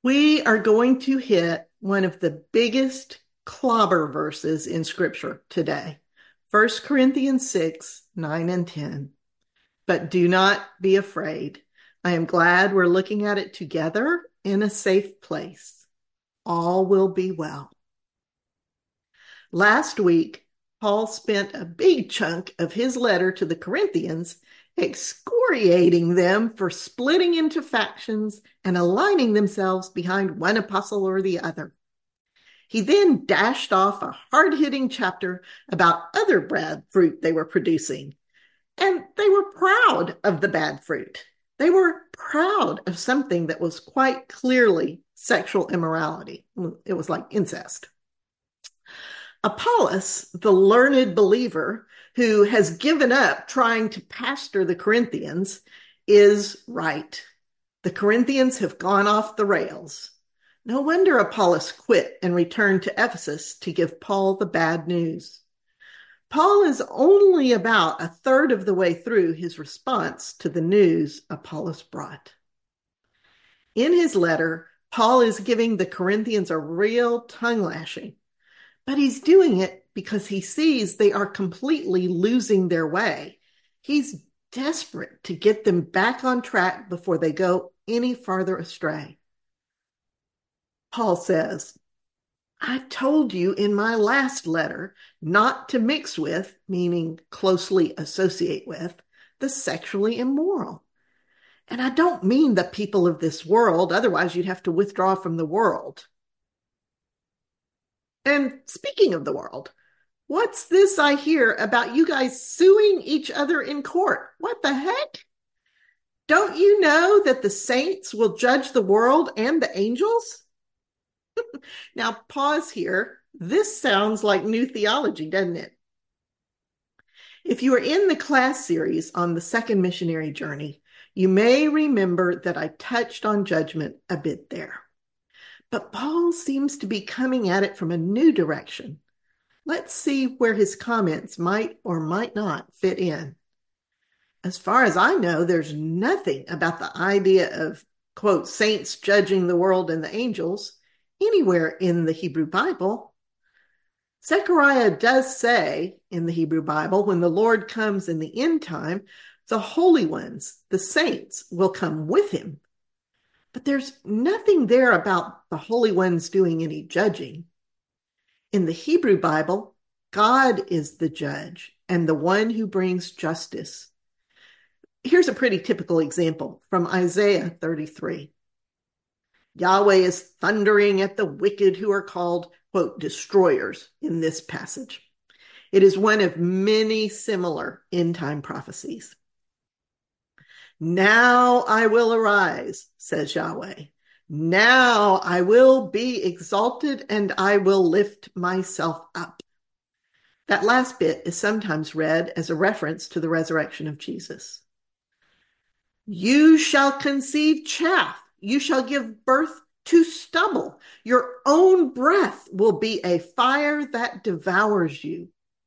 We are going to hit one of the biggest clobber verses in Scripture today, 1 Corinthians 6, 9 and 10. But do not be afraid. I am glad we're looking at it together in a safe place. All will be well. Last week, Paul spent a big chunk of his letter to the Corinthians excoriating them for splitting into factions and aligning themselves behind one apostle or the other. He then dashed off a hard-hitting chapter about other bad fruit they were producing. And they were proud of the bad fruit. They were proud of something that was quite clearly sexual immorality. It was like incest. Apollos, the learned believer who has given up trying to pastor the Corinthians, is right. The Corinthians have gone off the rails. No wonder Apollos quit and returned to Ephesus to give Paul the bad news. Paul is only about a third of the way through his response to the news Apollos brought. In his letter, Paul is giving the Corinthians a real tongue lashing, but he's doing it because he sees they are completely losing their way. He's desperate to get them back on track before they go any farther astray. Paul says, I told you in my last letter not to mix with, meaning closely associate with, the sexually immoral. And I don't mean the people of this world, otherwise you'd have to withdraw from the world. And speaking of the world, what's this I hear about you guys suing each other in court? What the heck? Don't you know that the saints will judge the world and the angels? Now, pause here. This sounds like new theology, doesn't it? If you are in the class series on the second missionary journey, you may remember that I touched on judgment a bit there. But Paul seems to be coming at it from a new direction. Let's see where his comments might or might not fit in. As far as I know, there's nothing about the idea of, quote, saints judging the world and the angels anywhere in the Hebrew Bible. Zechariah does say in the Hebrew Bible, when the Lord comes in the end time, the holy ones, the saints, will come with him. But there's nothing there about the holy ones doing any judging. In the Hebrew Bible, God is the judge and the one who brings justice. Here's a pretty typical example from Isaiah 33. Yahweh is thundering at the wicked who are called, quote, destroyers in this passage. It is one of many similar end-time prophecies. Now I will arise, says Yahweh. Now I will be exalted and I will lift myself up. That last bit is sometimes read as a reference to the resurrection of Jesus. You shall conceive chaff. You shall give birth to stubble. Your own breath will be a fire that devours you.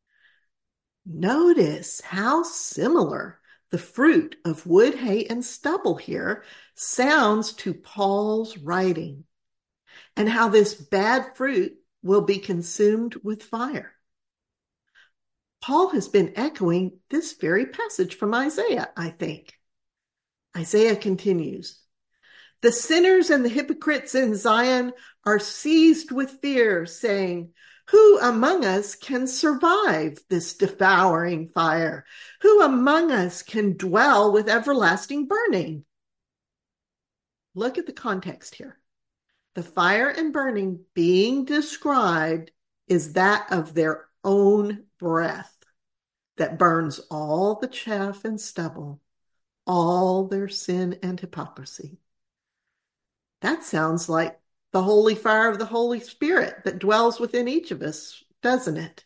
Notice how similar the fruit of wood, hay, and stubble here sounds to Paul's writing, and how this bad fruit will be consumed with fire. Paul has been echoing this very passage from Isaiah, I think. Isaiah continues, the sinners and the hypocrites in Zion are seized with fear, saying, who among us can survive this devouring fire? Who among us can dwell with everlasting burning? Look at the context here. The fire and burning being described is that of their own breath that burns all the chaff and stubble, all their sin and hypocrisy. That sounds like the holy fire of the Holy Spirit that dwells within each of us, doesn't it?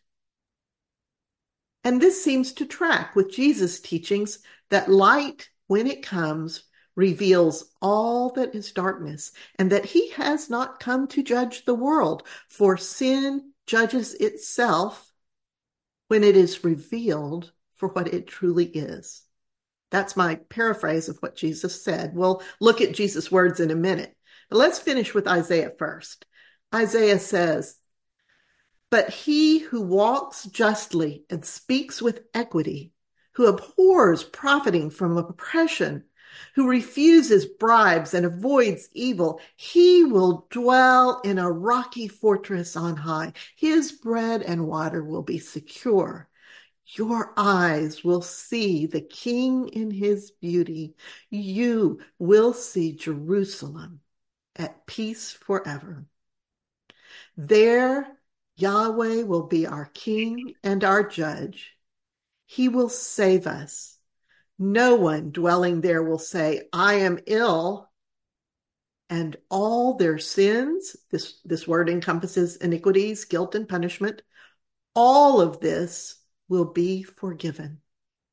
And this seems to track with Jesus' teachings that light, when it comes, reveals all that is darkness, and that he has not come to judge the world, for sin judges itself when it is revealed for what it truly is. That's my paraphrase of what Jesus said. We'll look at Jesus' words in a minute. But let's finish with Isaiah first. Isaiah says, "But he who walks justly and speaks with equity, who abhors profiting from oppression, who refuses bribes and avoids evil, he will dwell in a rocky fortress on high. His bread and water will be secure. Your eyes will see the King in his beauty. You will see Jerusalem at peace forever. There, Yahweh will be our King and our judge. He will save us. No one dwelling there will say, 'I am ill.' And all their sins," this word encompasses iniquities, guilt, and punishment, "all of this will be forgiven."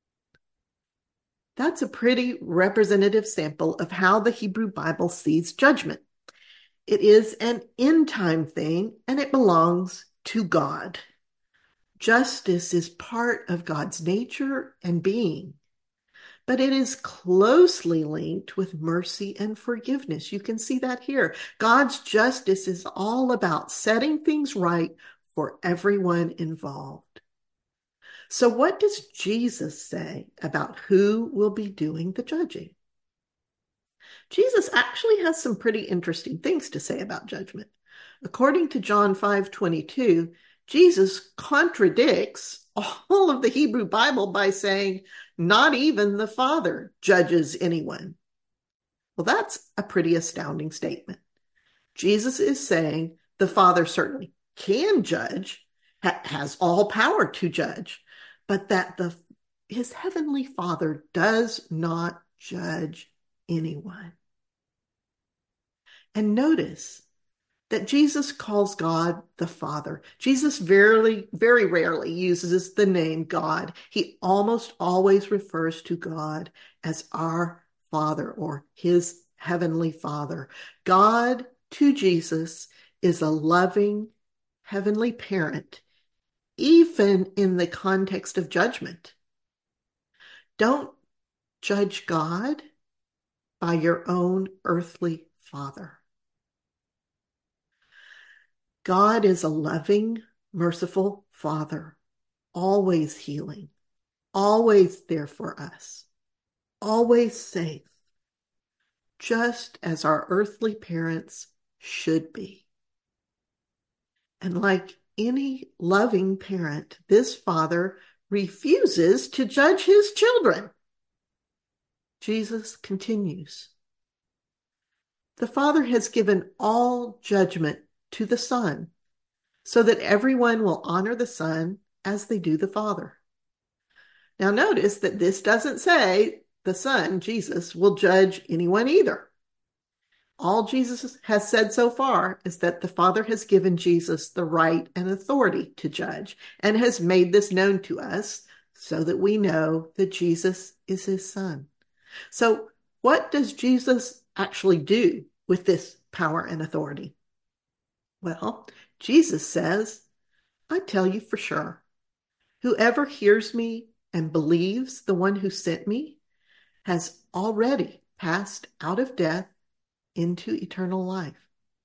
That's a pretty representative sample of how the Hebrew Bible sees judgment. It is an end-time thing, and it belongs to God. Justice is part of God's nature and being, but it is closely linked with mercy and forgiveness. You can see that here. God's justice is all about setting things right for everyone involved. So what does Jesus say about who will be doing the judging? Jesus actually has some pretty interesting things to say about judgment. According to John 5:22, Jesus contradicts all of the Hebrew Bible by saying, "Not even the Father judges anyone." Well, that's a pretty astounding statement. Jesus is saying the Father certainly can judge, has all power to judge, but that his heavenly Father does not judge anyone. And notice that Jesus calls God the Father. Jesus very rarely uses the name God. He almost always refers to God as our Father or his heavenly Father. God to Jesus is a loving heavenly parent, even in the context of judgment. Don't judge God by your own earthly father. God is a loving, merciful Father, always healing, always there for us, always safe, just as our earthly parents should be. And like any loving parent, this Father refuses to judge his children. Jesus continues, "The Father has given all judgment to the Son, so that everyone will honor the Son as they do the Father." Now notice that this doesn't say the Son, Jesus, will judge anyone either. All Jesus has said so far is that the Father has given Jesus the right and authority to judge and has made this known to us so that we know that Jesus is his Son. So what does Jesus actually do with this power and authority? Well, Jesus says, "I tell you for sure, whoever hears me and believes the one who sent me has already passed out of death into eternal life."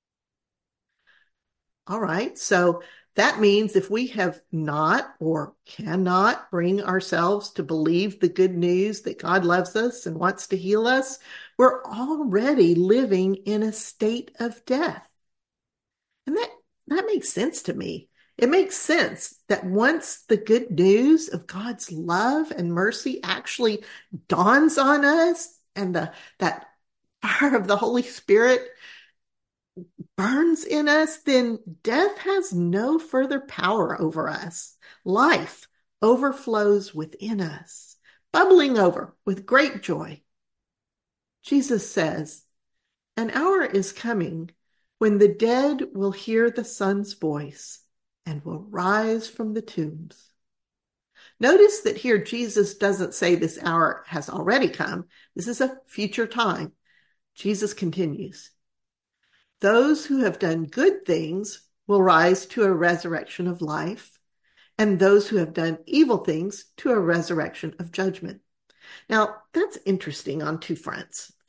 All right, so that means if we have not or cannot bring ourselves to believe the good news that God loves us and wants to heal us, we're already living in a state of death. And that makes sense to me. It makes sense that once the good news of God's love and mercy actually dawns on us and that fire of the Holy Spirit burns in us, then death has no further power over us. Life overflows within us, bubbling over with great joy. Jesus says, "An hour is coming when the dead will hear the Son's voice and will rise from the tombs." Notice that here Jesus doesn't say this hour has already come. This is a future time. Jesus continues, "Those who have done good things will rise to a resurrection of life, and those who have done evil things to a resurrection of judgment." Now, that's interesting on two fronts.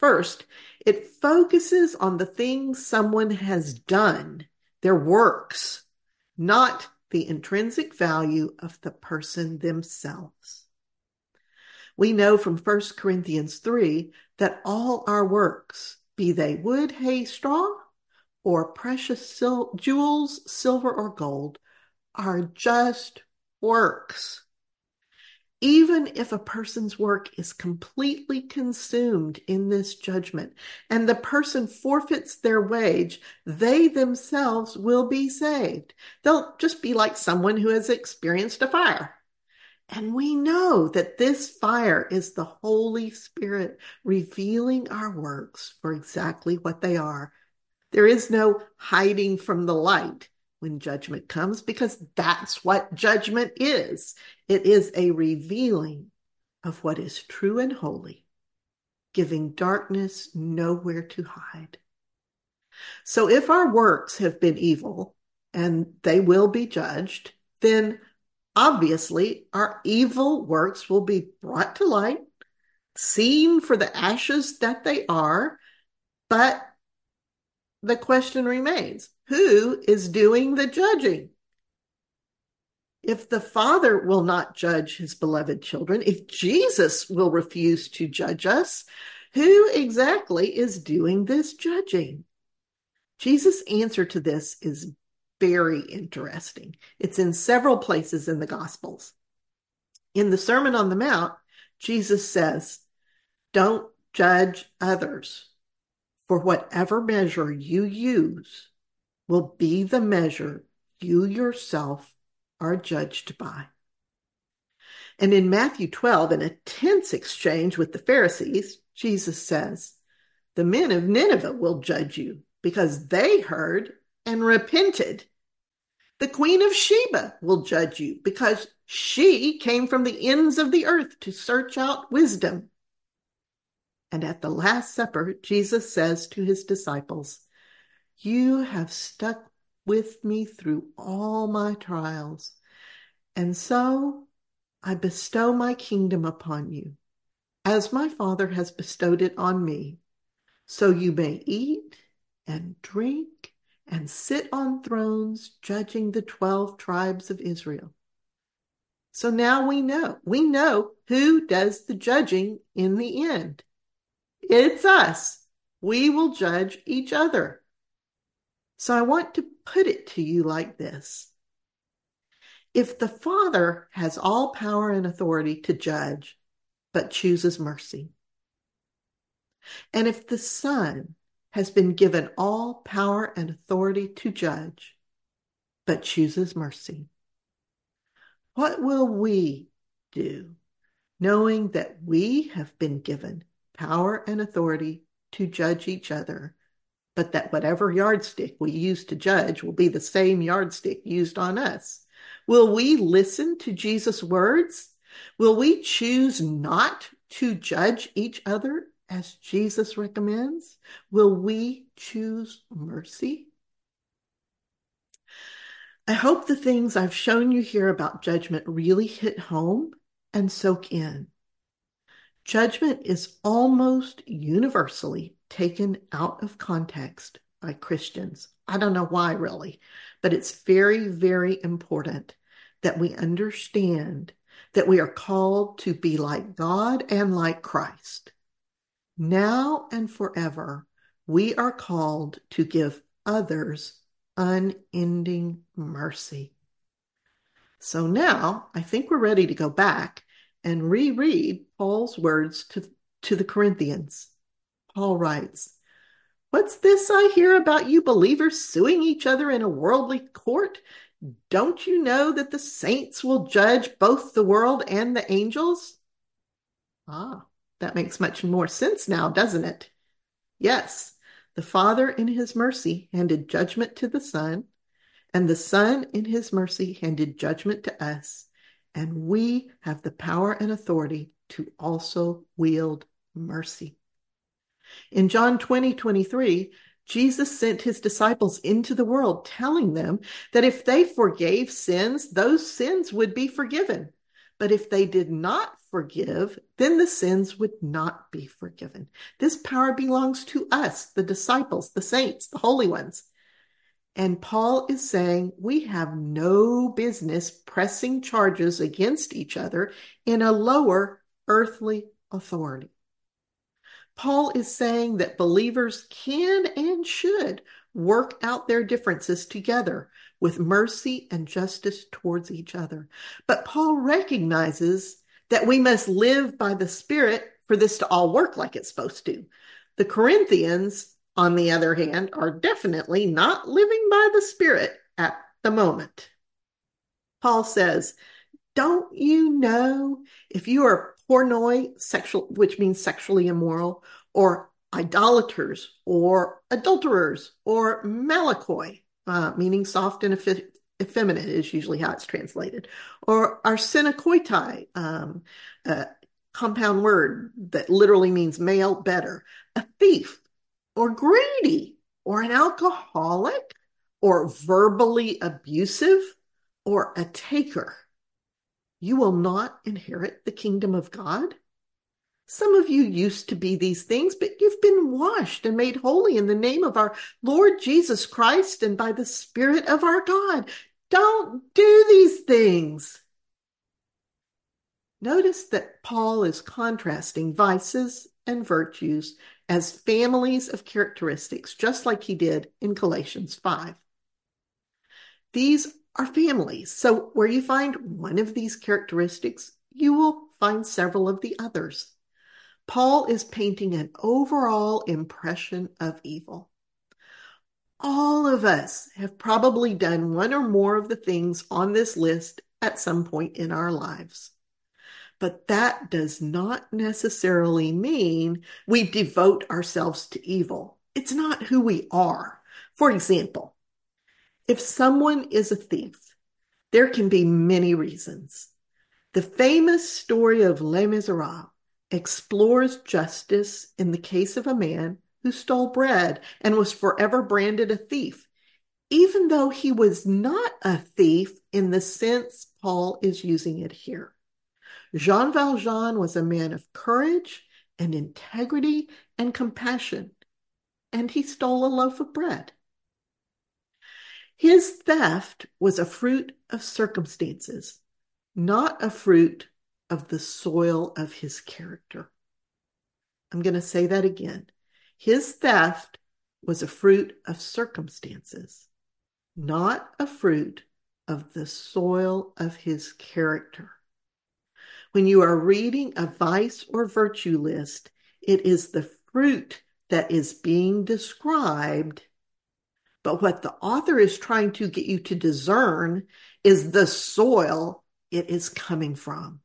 First, it focuses on the things someone has done, their works, not the intrinsic value of the person themselves. We know from 1 Corinthians 3 that all our works, be they wood, hay, straw, or precious jewels, silver, or gold, are just works. Even if a person's work is completely consumed in this judgment and the person forfeits their wage, they themselves will be saved. They'll just be like someone who has experienced a fire. And we know that this fire is the Holy Spirit revealing our works for exactly what they are. There is no hiding from the light when judgment comes, because that's what judgment is. It is a revealing of what is true and holy, giving darkness nowhere to hide. So if our works have been evil and they will be judged, then obviously our evil works will be brought to light, seen for the ashes that they are, but the question remains, who is doing the judging? If the Father will not judge his beloved children, if Jesus will refuse to judge us, who exactly is doing this judging? Jesus' answer to this is very interesting. It's in several places in the Gospels. In the Sermon on the Mount, Jesus says, "Don't judge others, for whatever measure you use will be the measure you yourself are judged by." And in Matthew 12, in a tense exchange with the Pharisees, Jesus says, "The men of Nineveh will judge you because they heard and repented. The Queen of Sheba will judge you because she came from the ends of the earth to search out wisdom." And at the Last Supper, Jesus says to his disciples, "You have stuck with me through all my trials, and so I bestow my kingdom upon you, as my Father has bestowed it on me, so you may eat and drink and sit on thrones judging the 12 tribes of Israel." So now we know who does the judging in the end. It's us. We will judge each other. So I want to put it to you like this. If the Father has all power and authority to judge, but chooses mercy, and if the Son has been given all power and authority to judge, but chooses mercy, what will we do, knowing that we have been given power and authority to judge each other, but that whatever yardstick we use to judge will be the same yardstick used on us? Will we listen to Jesus' words? Will we choose not to judge each other as Jesus recommends? Will we choose mercy? I hope the things I've shown you here about judgment really hit home and soak in. Judgment is almost universally taken out of context by Christians. I don't know why, really, but it's very, very important that we understand that we are called to be like God and like Christ. Now and forever, we are called to give others unending mercy. So now I think we're ready to go back and reread Paul's words to the Corinthians. Paul writes, "What's this I hear about you believers suing each other in a worldly court? Don't you know that the saints will judge both the world and the angels?" Ah, that makes much more sense now, doesn't it? Yes, the Father in his mercy handed judgment to the Son, and the Son in his mercy handed judgment to us, and we have the power and authority to also wield mercy. In John 20:23, Jesus sent his disciples into the world, telling them that if they forgave sins, those sins would be forgiven. But if they did not forgive, then the sins would not be forgiven. This power belongs to us, the disciples, the saints, the holy ones. And Paul is saying we have no business pressing charges against each other in a lower earthly authority. Paul is saying that believers can and should work out their differences together with mercy and justice towards each other. But Paul recognizes that we must live by the Spirit for this to all work like it's supposed to. The Corinthians, on the other hand, are definitely not living by the Spirit at the moment. Paul says, don't you know if you are pornoi, sexual, which means sexually immoral, or idolaters, or adulterers, or malakoi, meaning soft and effeminate is usually how it's translated, or arsenokoitai, a compound word that literally means male better, a thief, or greedy, or an alcoholic, or verbally abusive, or a taker, you will not inherit the kingdom of God. Some of you used to be these things, but you've been washed and made holy in the name of our Lord Jesus Christ and by the Spirit of our God. Don't do these things. Notice that Paul is contrasting vices and virtues as families of characteristics, just like he did in Galatians 5. These are families. So where you find one of these characteristics, you will find several of the others. Paul is painting an overall impression of evil. All of us have probably done one or more of the things on this list at some point in our lives. But that does not necessarily mean we devote ourselves to evil. It's not who we are. For example, if someone is a thief, there can be many reasons. The famous story of Les Miserables explores justice in the case of a man who stole bread and was forever branded a thief, even though he was not a thief in the sense Paul is using it here. Jean Valjean was a man of courage and integrity and compassion, and he stole a loaf of bread. His theft was a fruit of circumstances, not a fruit of the soil of his character. I'm going to say that again. His theft was a fruit of circumstances, not a fruit of the soil of his character. When you are reading a vice or virtue list, it is the fruit that is being described, but what the author is trying to get you to discern is the soil it is coming from.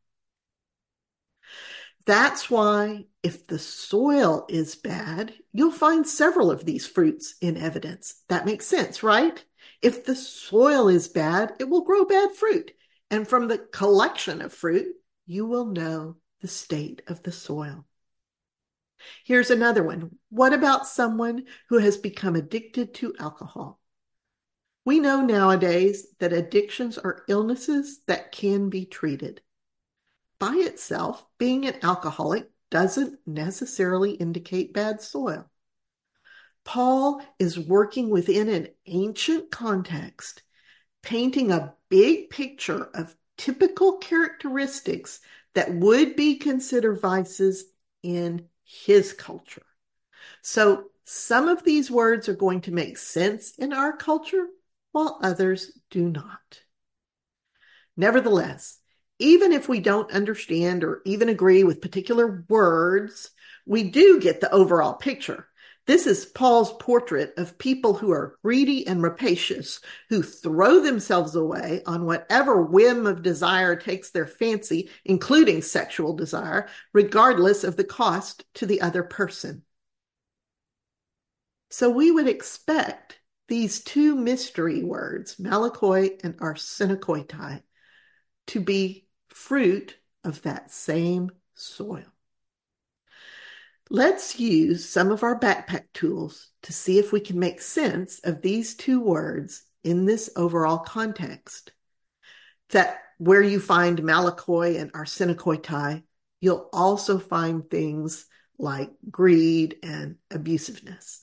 That's why if the soil is bad, you'll find several of these fruits in evidence. That makes sense, right? If the soil is bad, it will grow bad fruit. And from the collection of fruit, you will know the state of the soil. Here's another one. What about someone who has become addicted to alcohol? We know nowadays that addictions are illnesses that can be treated. By itself, being an alcoholic doesn't necessarily indicate bad soil. Paul is working within an ancient context, painting a big picture of typical characteristics that would be considered vices in his culture. So some of these words are going to make sense in our culture, while others do not. Nevertheless, even if we don't understand or even agree with particular words, we do get the overall picture. This is Paul's portrait of people who are greedy and rapacious, who throw themselves away on whatever whim of desire takes their fancy, including sexual desire, regardless of the cost to the other person. So we would expect these two mystery words, malakoi and arsenokoitai, to be fruit of that same soil. Let's use some of our backpack tools to see if we can make sense of these two words in this overall context. That where you find malakoi and arsenokoitai, you'll also find things like greed and abusiveness.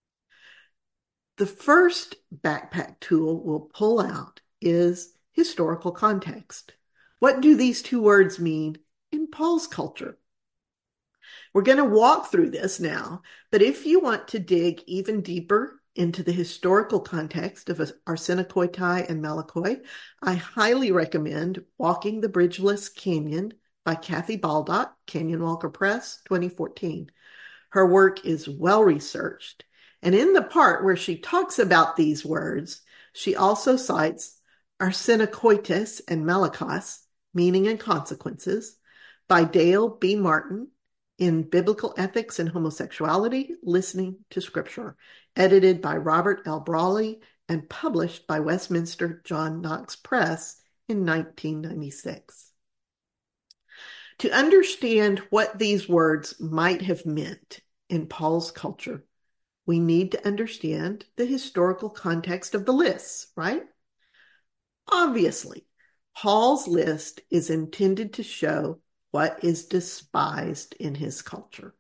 The first backpack tool we'll pull out is historical context. What do these two words mean in Paul's culture? We're going to walk through this now, but if you want to dig even deeper into the historical context of arsenokoitai and malakoi, I highly recommend Walking the Bridgeless Canyon by Kathy Baldock, Canyon Walker Press, 2014. Her work is well researched, and in the part where she talks about these words, she also cites arsenokoites and malakos, meaning and consequences, by Dale B. Martin in Biblical Ethics and Homosexuality, Listening to Scripture, edited by Robert L. Brawley and published by Westminster John Knox Press in 1996. To understand what these words might have meant in Paul's culture, we need to understand the historical context of the lists, right? Obviously, Paul's list is intended to show what is despised in his culture.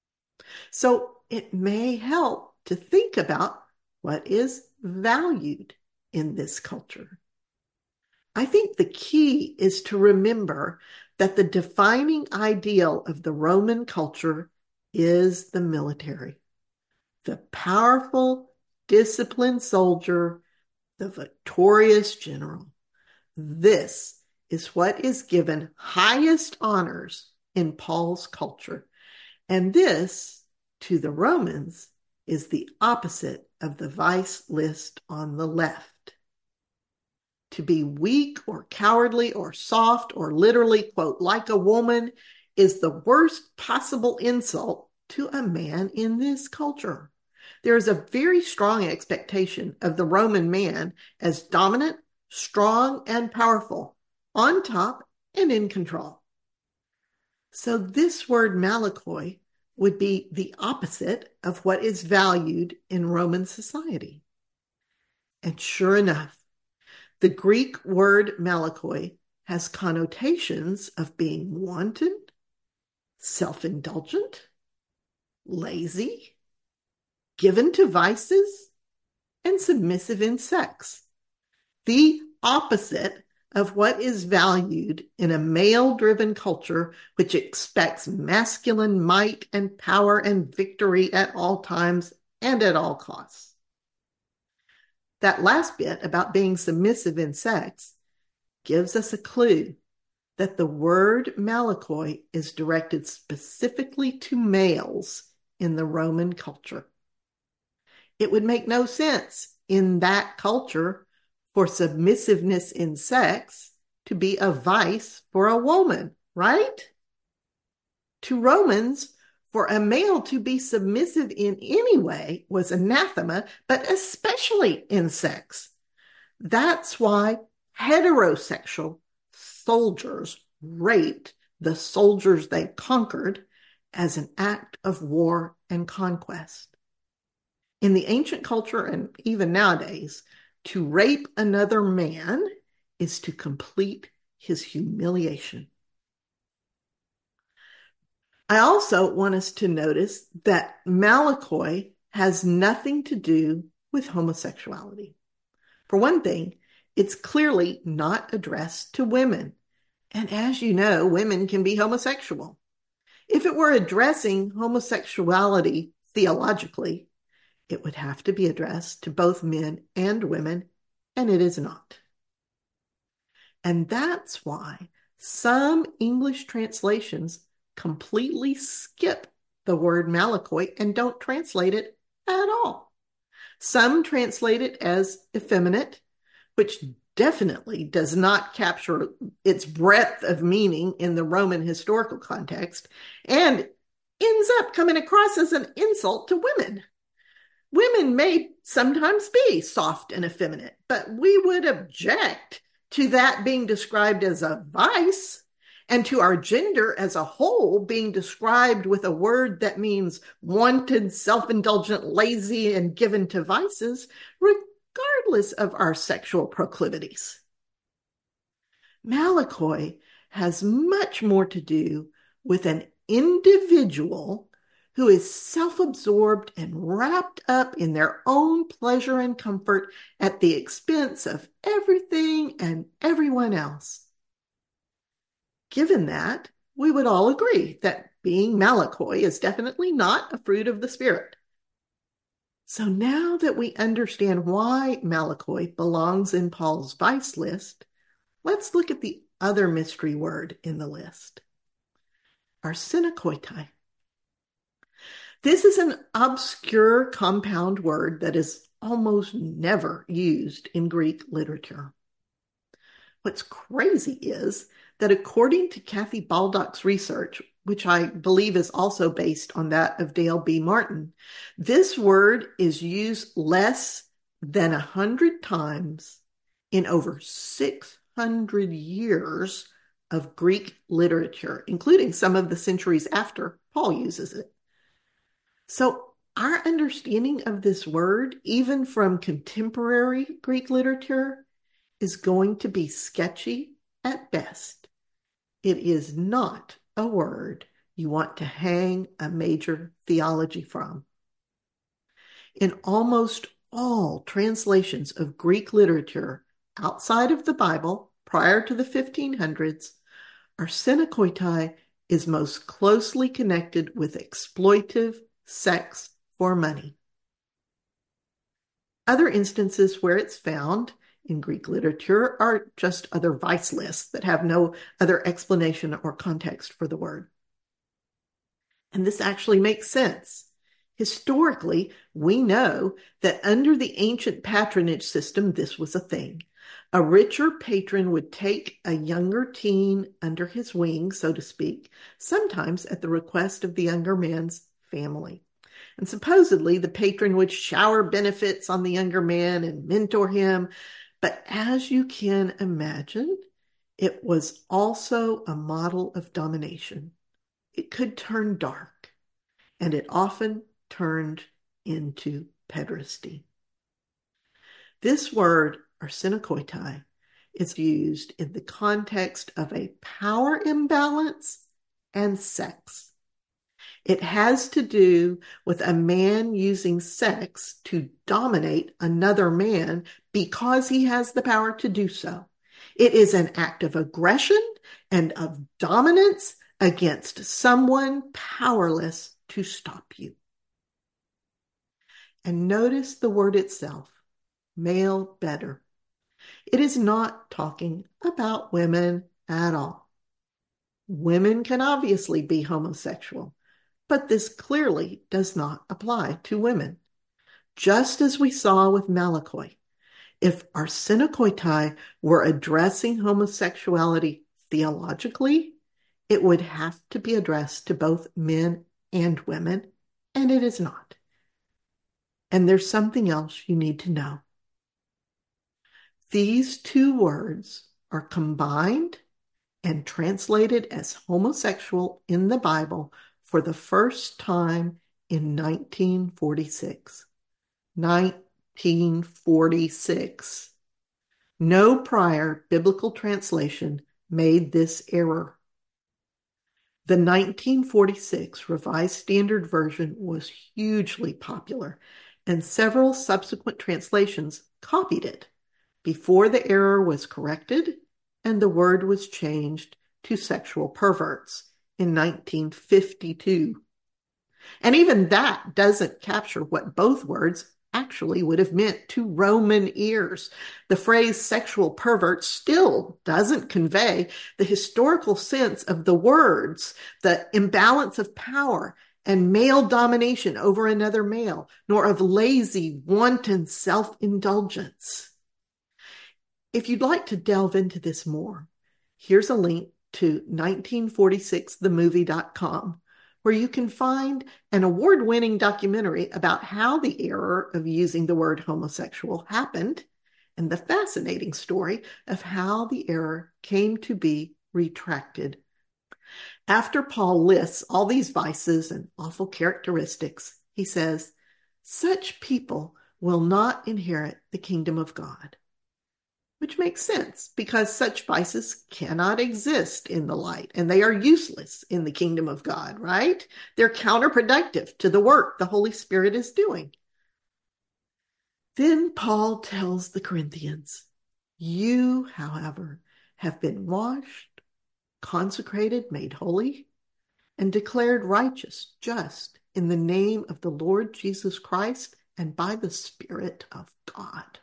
So it may help to think about what is valued in this culture. I think the key is to remember that the defining ideal of the Roman culture is the military. The powerful, disciplined soldier, the victorious general. This is what is given highest honors in Paul's culture. And this, to the Romans, is the opposite of the vice list on the left. To be weak or cowardly or soft or literally, quote, like a woman is the worst possible insult to a man in this culture. There is a very strong expectation of the Roman man as dominant, strong, and powerful, on top and in control. So this word malakoi would be the opposite of what is valued in Roman society. And sure enough, the Greek word malakoi has connotations of being wanton, self-indulgent, lazy, given to vices, and submissive in sex. The opposite of what is valued in a male-driven culture which expects masculine might and power and victory at all times and at all costs. That last bit about being submissive in sex gives us a clue that the word malakoi is directed specifically to males in the Roman culture. It would make no sense in that culture for submissiveness in sex to be a vice for a woman, right? To Romans, for a male to be submissive in any way was anathema, but especially in sex. That's why heterosexual soldiers raped the soldiers they conquered as an act of war and conquest. In the ancient culture and even nowadays, to rape another man is to complete his humiliation. I also want us to notice that malakoi has nothing to do with homosexuality. For one thing, it's clearly not addressed to women. And as you know, women can be homosexual. If it were addressing homosexuality theologically, it would have to be addressed to both men and women, and it is not. And that's why some English translations completely skip the word malakoi and don't translate it at all. Some translate it as effeminate, which definitely does not capture its breadth of meaning in the Roman historical context and ends up coming across as an insult to women. Women may sometimes be soft and effeminate, but we would object to that being described as a vice and to our gender as a whole being described with a word that means wanted, self-indulgent, lazy, and given to vices, regardless of our sexual proclivities. Malakoi has much more to do with an individual who is self-absorbed and wrapped up in their own pleasure and comfort at the expense of everything and everyone else. Given that, we would all agree that being Malakoi is definitely not a fruit of the Spirit. So now that we understand why Malakoi belongs in Paul's vice list, let's look at the other mystery word in the list, arsenokoitai. This is an obscure compound word that is almost never used in Greek literature. What's crazy is that according to Kathy Baldock's research, which I believe is also based on that of Dale B. Martin, this word is used less than 100 times in over 600 years of Greek literature, including some of the centuries after Paul uses it. So our understanding of this word, even from contemporary Greek literature, is going to be sketchy at best. It is not a word you want to hang a major theology from. In almost all translations of Greek literature outside of the Bible prior to the 1500s, arsenokoitai is most closely connected with exploitive sex for money. Other instances where it's found in Greek literature are just other vice lists that have no other explanation or context for the word. And this actually makes sense. Historically, we know that under the ancient patronage system, this was a thing. A richer patron would take a younger teen under his wing, so to speak, sometimes at the request of the younger man's family. And supposedly, the patron would shower benefits on the younger man and mentor him. But as you can imagine, it was also a model of domination. It could turn dark, and it often turned into pederasty. This word, arsenokoitai, is used in the context of a power imbalance and sex. It has to do with a man using sex to dominate another man because he has the power to do so. It is an act of aggression and of dominance against someone powerless to stop you. And notice the word itself, male better. It is not talking about women at all. Women can obviously be homosexual, but this clearly does not apply to women. Just as we saw with Malakoi, if arsenokoitai were addressing homosexuality theologically, it would have to be addressed to both men and women, and it is not. And there's something else you need to know. These two words are combined and translated as homosexual in the Bible for the first time in 1946. 1946. No prior biblical translation made this error. The 1946 Revised Standard Version was hugely popular, and several subsequent translations copied it before the error was corrected and the word was changed to sexual perverts in 1952. And even that doesn't capture what both words actually would have meant to Roman ears. The phrase sexual pervert still doesn't convey the historical sense of the words, the imbalance of power and male domination over another male, nor of lazy, wanton self-indulgence. If you'd like to delve into this more, here's a link to 1946themovie.com, where you can find an award-winning documentary about how the error of using the word homosexual happened, and the fascinating story of how the error came to be retracted. After Paul lists all these vices and awful characteristics, he says, "Such people will not inherit the kingdom of God." which makes sense because such vices cannot exist in the light and they are useless in the kingdom of God, right? They're counterproductive to the work the Holy Spirit is doing. Then Paul tells the Corinthians, you, however, have been washed, consecrated, made holy, and declared righteous, just, in the name of the Lord Jesus Christ and by the Spirit of God.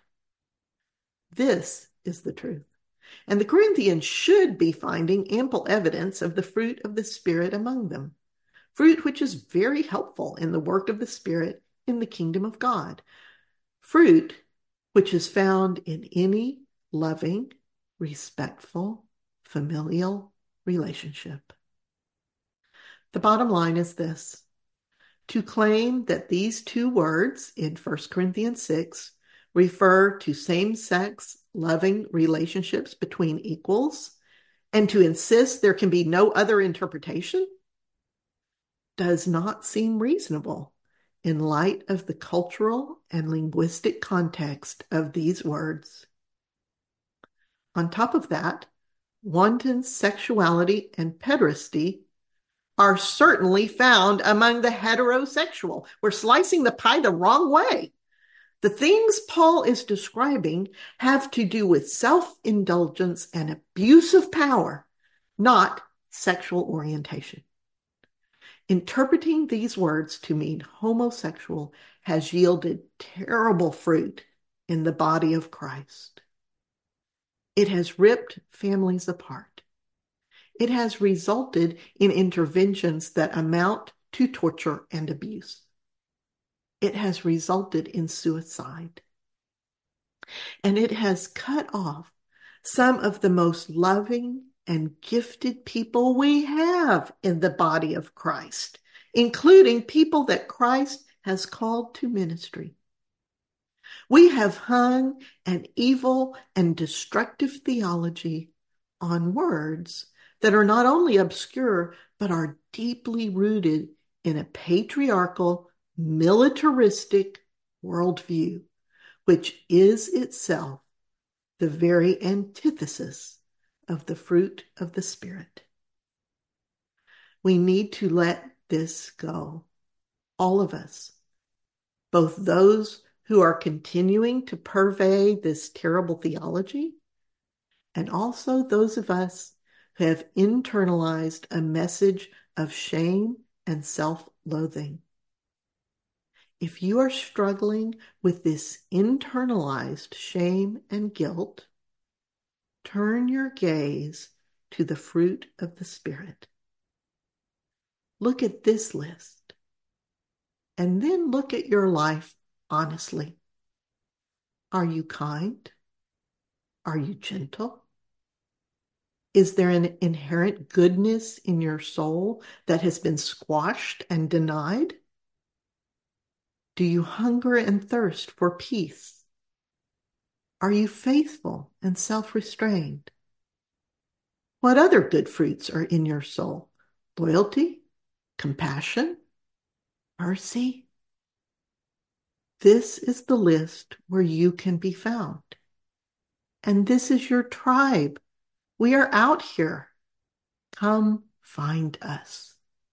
This is the truth. And the Corinthians should be finding ample evidence of the fruit of the Spirit among them, fruit which is very helpful in the work of the Spirit in the kingdom of God, fruit which is found in any loving, respectful, familial relationship. The bottom line is this: to claim that these two words in 1 Corinthians 6 refer to same-sex loving relationships between equals, and to insist there can be no other interpretation, does not seem reasonable in light of the cultural and linguistic context of these words. On top of that, wanton sexuality and pederasty are certainly found among the heterosexual. We're slicing the pie the wrong way. The things Paul is describing have to do with self-indulgence and abuse of power, not sexual orientation. Interpreting these words to mean homosexual has yielded terrible fruit in the body of Christ. It has ripped families apart. It has resulted in interventions that amount to torture and abuse. It has resulted in suicide. And it has cut off some of the most loving and gifted people we have in the body of Christ, including people that Christ has called to ministry. We have hung an evil and destructive theology on words that are not only obscure, but are deeply rooted in a patriarchal, militaristic worldview, which is itself the very antithesis of the fruit of the Spirit. We need to let this go, all of us, both those who are continuing to purvey this terrible theology, and also those of us who have internalized a message of shame and self-loathing. If you are struggling with this internalized shame and guilt, turn your gaze to the fruit of the Spirit. Look at this list, and then look at your life honestly. Are you kind? Are you gentle? Is there an inherent goodness in your soul that has been squashed and denied? Do you hunger and thirst for peace? Are you faithful and self-restrained? What other good fruits are in your soul? Loyalty? Compassion? Mercy? This is the list where you can be found. And this is your tribe. We are out here. Come find us.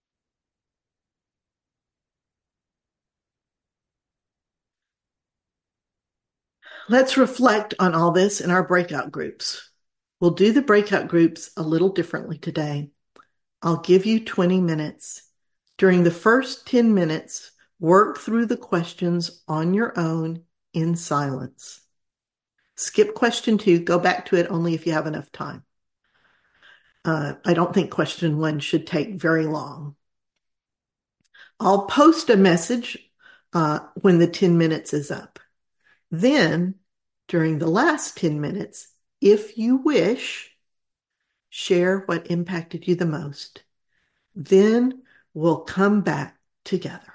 Let's reflect on all this in our breakout groups. We'll do the breakout groups a little differently today. I'll give you 20 minutes. During the first 10 minutes, work through the questions on your own in silence. Skip question 2. Go back to it only if you have enough time. I don't think question 1 should take very long. I'll post a message when the 10 minutes is up. Then, during the last 10 minutes, if you wish, share what impacted you the most. Then we'll come back together.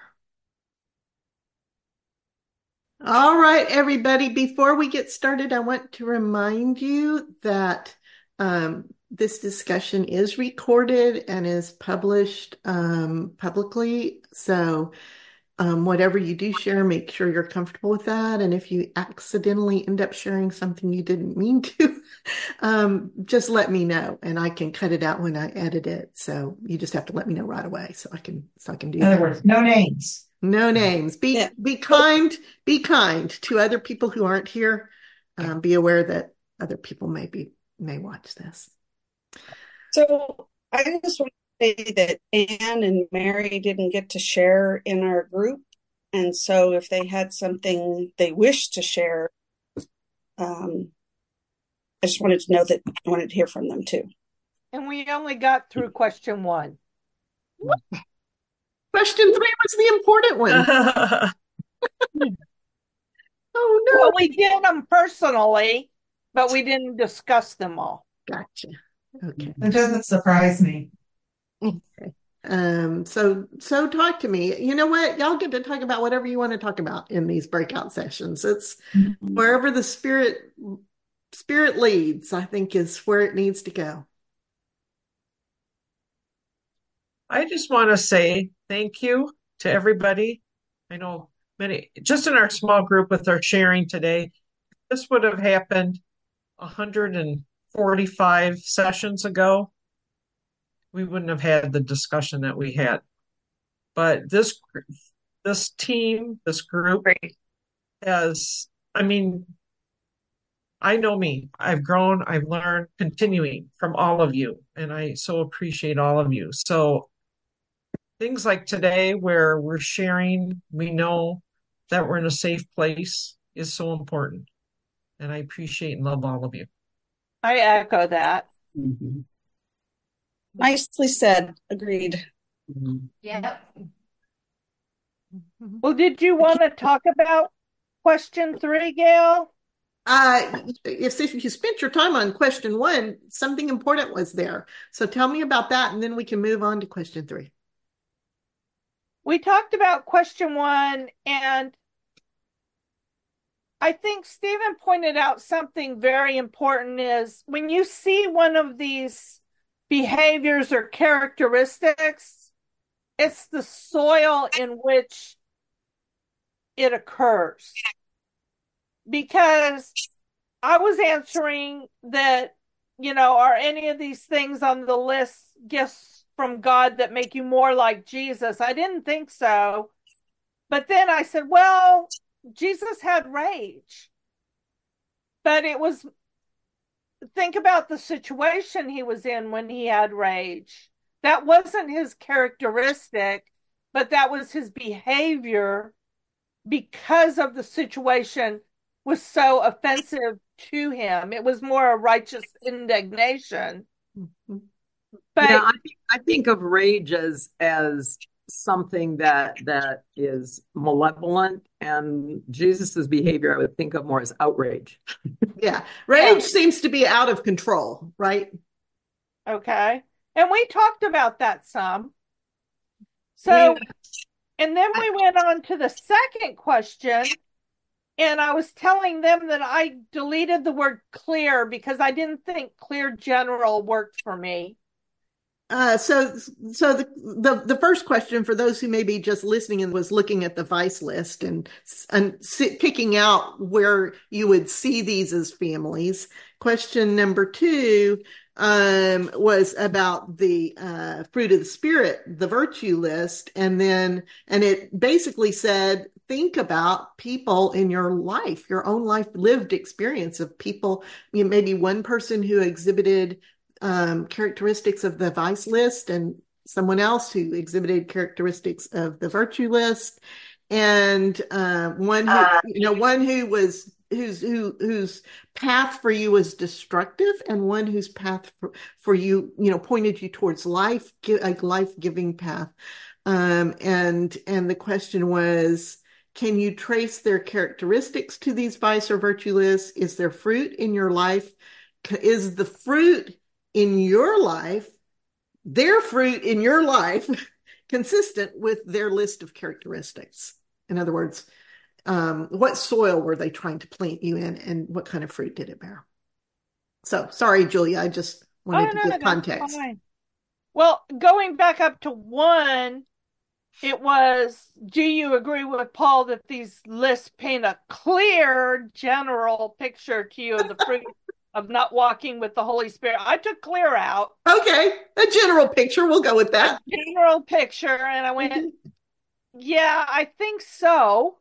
All right, everybody, before we get started, I want to remind you that this discussion is recorded and is published publicly. So Whatever you do share, make sure you're comfortable with that. And if you accidentally end up sharing something you didn't mean to, just let me know and I can cut it out when I edit it. So you just have to let me know right away so I can do In other that. words, no names. No names. Yeah. Be kind to other people who aren't here. Be aware that other people may watch this. So I just want to say that Anne and Mary didn't get to share in our group. And so if they had something they wished to share, I just wanted to know that I wanted to hear from them too. And we only got through question 1. Question 3 was the important one. Oh no. Well, we did them personally, but we didn't discuss them all. Gotcha. Okay. It doesn't surprise me. Okay. So talk to me. You know what? Y'all get to talk about whatever you want to talk about in these breakout sessions. It's wherever the spirit leads, I think is where it needs to go. I just want to say thank you to everybody. I know just in our small group with our sharing today, this would have happened 145 sessions ago. We wouldn't have had the discussion that we had. But this team, this group has, I know me. I've grown, I've learned, continuing from all of you. And I so appreciate all of you. So things like today where we're sharing, we know that we're in a safe place is so important. And I appreciate and love all of you. I echo that. Mm-hmm. Nicely said. Agreed. Yep. Well, did you want to talk about question 3, Gail? If you spent your time on question 1, something important was there. So tell me about that, and then we can move on to question 3. We talked about question 1, and I think Stephen pointed out something very important is when you see one of these behaviors or characteristics, it's the soil in which it occurs. Because I was answering that, are any of these things on the list gifts from God that make you more like Jesus? I didn't think so. But then I said, well, Jesus had rage. But think about the situation he was in when he had rage. That wasn't his characteristic, but that was his behavior because of the situation was so offensive to him. It was more a righteous indignation. Mm-hmm. But yeah, I think of rage as something that is malevolent, and Jesus's behavior I would think of more as outrage. Yeah, rage seems to be out of control, right? Okay, and we talked about that some. So, and then we went on to the second question, and I was telling them that I deleted the word clear because I didn't think clear general worked for me. So the first question for those who may be just listening and was looking at the vice list and picking out where you would see these as families. Question number 2 was about the fruit of the spirit, the virtue list, and it basically said think about people in your life, your own life lived experience of people. Maybe one person who exhibited characteristics of the vice list and someone else who exhibited characteristics of the virtue list, and one whose path for you was destructive, and one whose path for you pointed you towards life, a life-giving path. And the question was, can you trace their characteristics to these vice or virtue lists? Is there fruit in your life? Is the fruit in your life, their fruit in your life, consistent with their list of characteristics? In other words, what soil were they trying to plant you in, and what kind of fruit did it bear? So, sorry, Julia, I just wanted to give context. Well, going back up to 1, It was, do you agree with Paul that these lists paint a clear general picture to you of the fruit of not walking with the Holy Spirit? I took clear out. Okay, a general picture. We'll go with that. A general picture. And I went, yeah, I think so.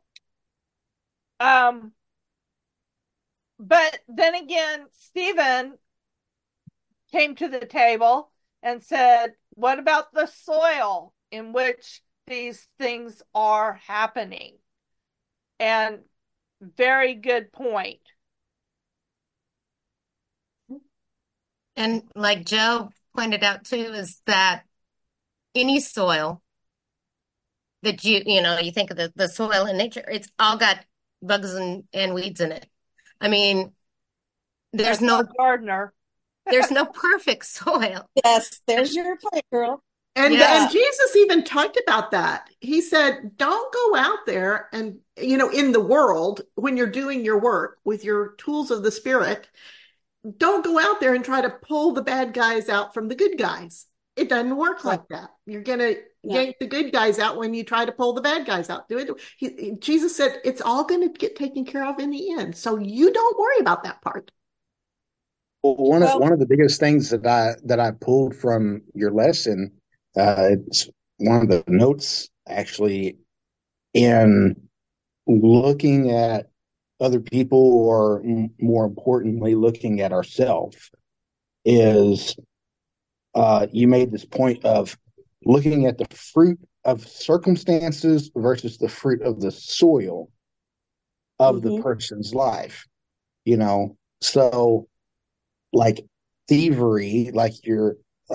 But then again, Stephen came to the table and said, what about the soil in which these things are happening? And very good point. And like Joe pointed out too, is that any soil that you think of the soil in nature, it's all got bugs and weeds in it. I mean, there's That's no not gardener. there's no perfect soil. Yes, there's your point, girl. And, Yeah. and Jesus even talked about that. He said, don't go out there and, in the world, when you're doing your work with your tools of the Spirit, don't go out there and try to pull the bad guys out from the good guys. It doesn't work like that. You're going to yank the good guys out when you try to pull the bad guys out. Jesus said it's all going to get taken care of in the end. So you don't worry about that part. Well, one of the biggest things that I pulled from your lesson, it's one of the notes actually, in looking at other people, or more importantly, looking at ourselves, is you made this point of looking at the fruit of circumstances versus the fruit of the soil of the person's life. So like thievery, like your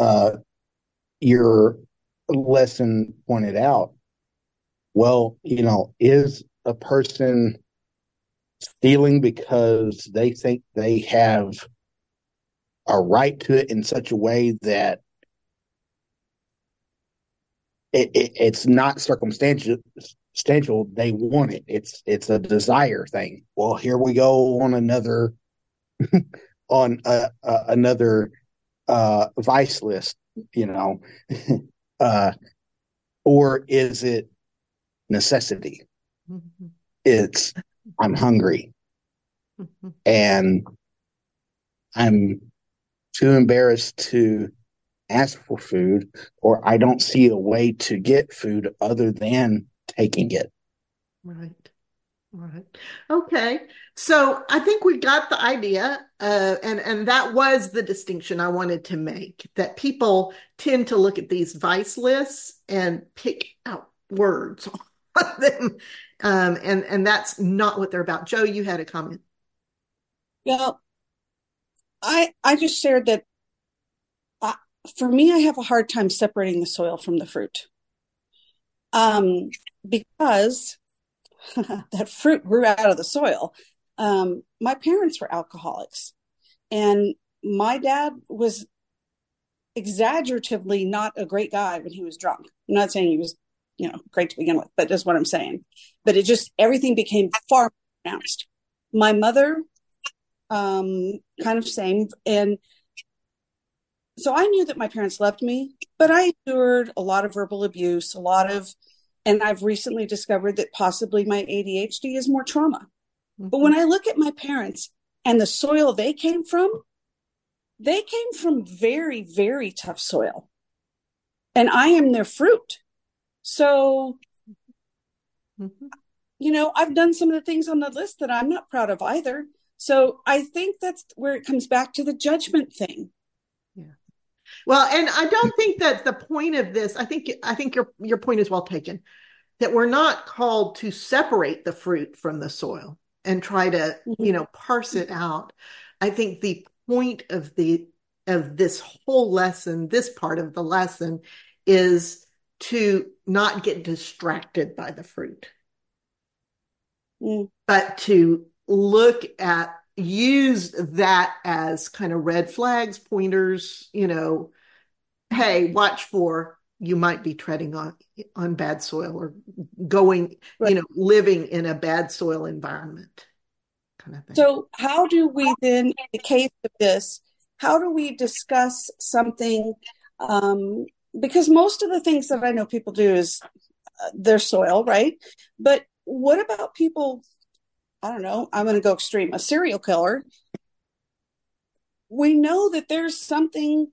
lesson pointed out. Well, is a person stealing because they think they have a right to it in such a way that it's not circumstantial? They want it. It's a desire thing. Well, here we go on another another vice list, or is it necessity? Mm-hmm. It's I'm hungry and I'm too embarrassed to ask for food, or I don't see a way to get food other than taking it. Right. Okay. So I think we got the idea, and that was the distinction I wanted to make, that people tend to look at these vice lists and pick out words on them, and that's not what they're about. Joe, you had a comment. Yeah, I just shared that for me, I have a hard time separating the soil from the fruit, because that fruit grew out of the soil. My parents were alcoholics, and my dad was exaggeratively not a great guy when he was drunk. I'm not saying he was, great to begin with, but that's what I'm saying. But everything became far more pronounced. My mother, kind of same. And so I knew that my parents loved me, but I endured a lot of verbal abuse, and I've recently discovered that possibly my ADHD is more trauma. Mm-hmm. But when I look at my parents and the soil they came from very, very tough soil. And I am their fruit. So, I've done some of the things on the list that I'm not proud of either. So I think that's where it comes back to the judgment thing. Yeah. Well, and I don't think that's the point of this. I think your point is well taken, that we're not called to separate the fruit from the soil and try to, parse it out. I think the point of this whole lesson, this part of the lesson, is to not get distracted by the fruit, but to use that as kind of red flags, pointers, hey, watch for, you might be treading on bad soil, or going, right, living in a bad soil environment kind of thing. So how do we then, in the case of this, how do we discuss something? Because most of the things that I know people do is their soil, right? But what about people? I don't know. I'm going to go extreme. A serial killer. We know that there's something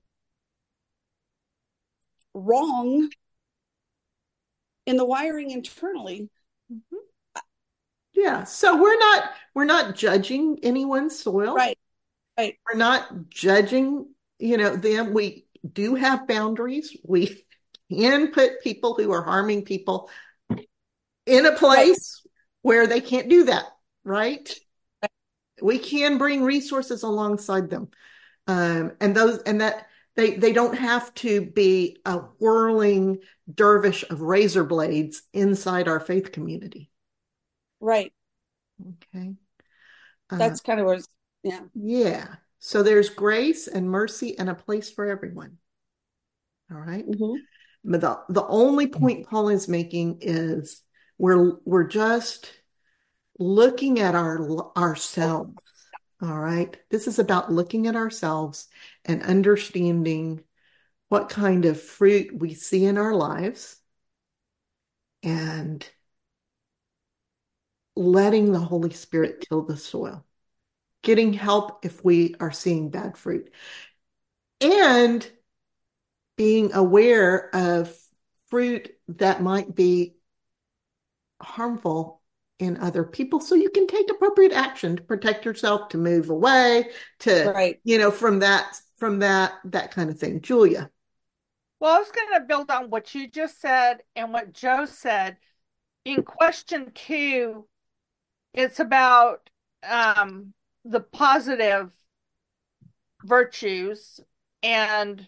wrong in the wiring internally. Yeah. So we're not judging anyone's soil. Right. Right. We're not judging, them. We do have boundaries. We can put people who are harming people in a place where they can't do that, right? We can bring resources alongside them. They don't have to be a whirling dervish of razor blades inside our faith community. Right. Okay. That's kind of where, yeah. Yeah. So there's grace and mercy and a place for everyone. All right. Mm-hmm. But the only point Paul is making is we're just looking at ourselves. All right. This is about looking at ourselves and understanding what kind of fruit we see in our lives and letting the Holy Spirit till the soil, getting help if we are seeing bad fruit, and being aware of fruit that might be harmful in other people, so you can take appropriate action to protect yourself, to move away, to from that kind of thing. Julia. Well, I was going to build on what you just said and what Joe said. In question 2, it's about the positive virtues, and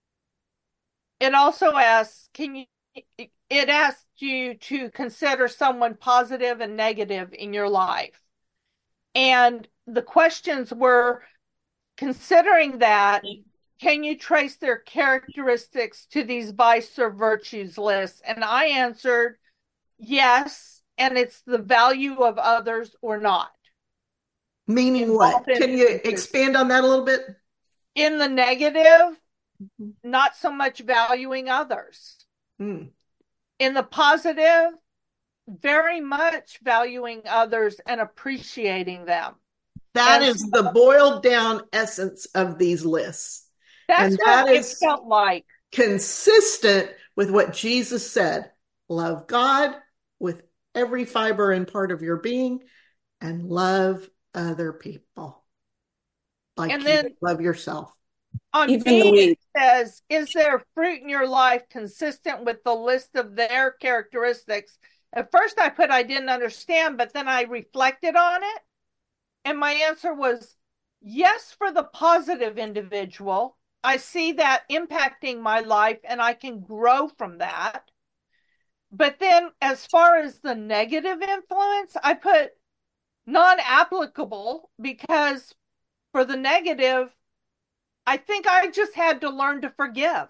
it also asks, it asks you to consider someone positive and negative in your life. And the questions were, considering that, can you trace their characteristics to these vice or virtues lists? And I answered yes, and it's the value of others or not. Meaning what? Can you expand on that a little bit? In the negative, not so much valuing others. In the positive, very much valuing others and appreciating them. That is the boiled down essence of these lists. That's what it felt like. Consistent with what Jesus said. Love God with every fiber and part of your being, and love other people. And then love yourself. On B, it says, is there fruit in your life consistent with the list of their characteristics? At first I put I didn't understand, but then I reflected on it. And my answer was yes, for the positive individual. I see that impacting my life and I can grow from that. But then as far as the negative influence, I put non-applicable, because for the negative, I think I just had to learn to forgive.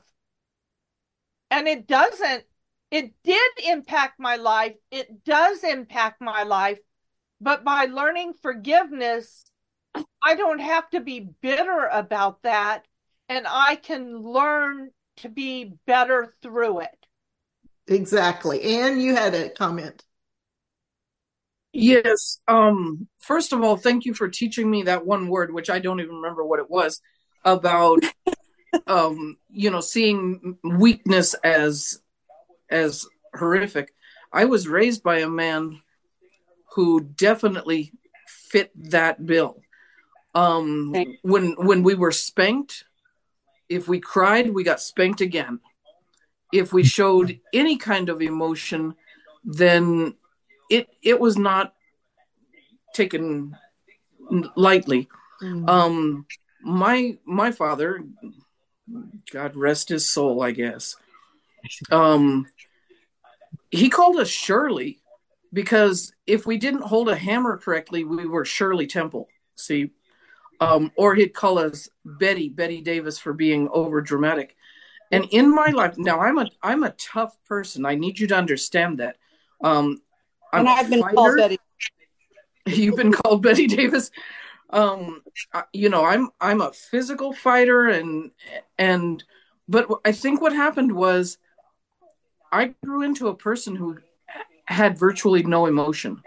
And it did impact my life. It does impact my life. But by learning forgiveness, I don't have to be bitter about that. And I can learn to be better through it. Exactly. Anne, you had a comment. Yes. First of all, thank you for teaching me that one word, which I don't even remember what it was, about seeing weakness as horrific. I was raised by a man who definitely fit that bill. When we were spanked, if we cried, we got spanked again. If we showed any kind of emotion, then it was not taken lightly. My father, God rest his soul, I guess, he called us Shirley, because if we didn't hold a hammer correctly, we were Shirley Temple. See, or he'd call us Betty Davis for being over dramatic. And in my life now, I'm a tough person. I need you to understand that. And I've been called Betty. You've been called Betty Davis. I'm a physical fighter, but I think what happened was I grew into a person who had virtually no emotion.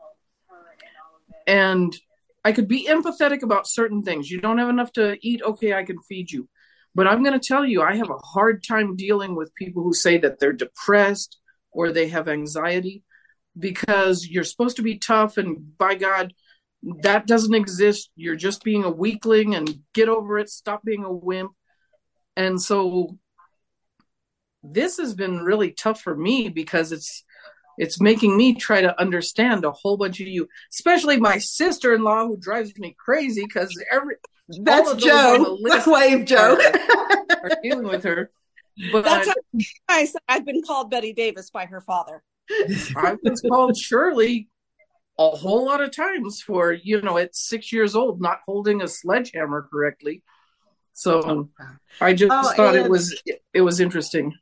And I could be empathetic about certain things. You don't have enough to eat, okay, I can feed you. But I'm going to tell you, I have a hard time dealing with people who say that they're depressed or they have anxiety, because you're supposed to be tough, and by God, that doesn't exist. You're just being a weakling, and get over it. Stop being a wimp. And so this has been really tough for me, because it's making me try to understand a whole bunch of you, especially my sister-in-law, who drives me crazy because that's Joe. Wave Joe. Are dealing with her. But That's how I said I've been called Betty Davis by her father. I was called Shirley a whole lot of times for, at 6 years old, not holding a sledgehammer correctly. So I just thought it was interesting.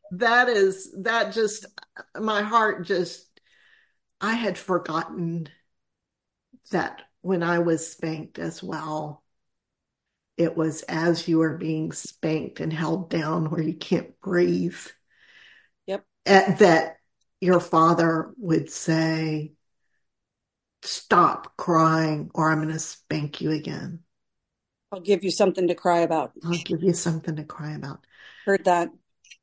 My heart I had forgotten that when I was spanked as well, it was as you are being spanked and held down where you can't breathe. Yep. That your father would say, "Stop crying or I'm going to spank you again. I'll give you something to cry about." I'll give you something to cry about. Heard that.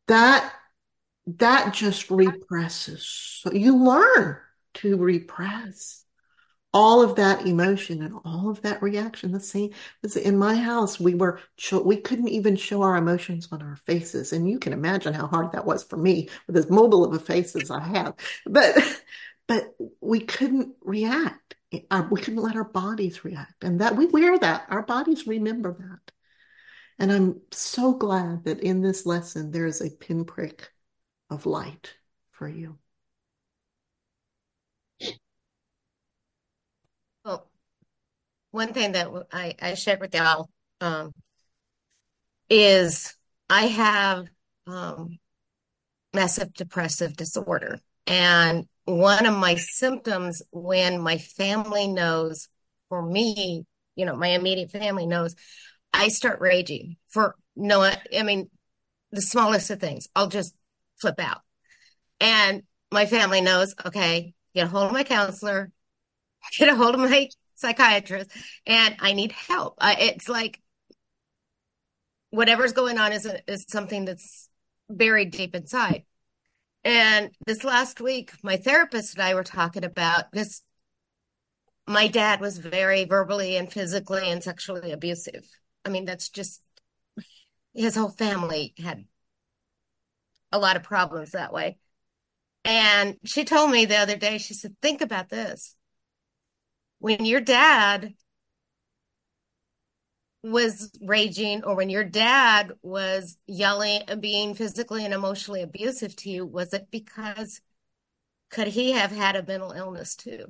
That just represses. So you learn to repress all of that emotion and all of that reaction. The same was in my house. We couldn't even show our emotions on our faces, and you can imagine how hard that was for me with as mobile of a face as I have. But we couldn't react. We couldn't let our bodies react, and that we wear that. Our bodies remember that. And I'm so glad that in this lesson there is a pinprick of light for you. Well, one thing that I shared with y'all is I have massive depressive disorder. And one of my symptoms, when my family knows, for me, my immediate family knows, I start raging for the smallest of things. I'll just flip out. And my family knows, okay, get a hold of my counselor, get a hold of my psychiatrist, and I need help. It's like whatever's going on is something that's buried deep inside. And this last week, my therapist and I were talking about this. My dad was very verbally and physically and sexually abusive. I mean, that's just, his whole family had a lot of problems that way. And she told me the other day, she said, think about this. When your dad was raging, or when your dad was yelling and being physically and emotionally abusive to you, was it because could he have had a mental illness too?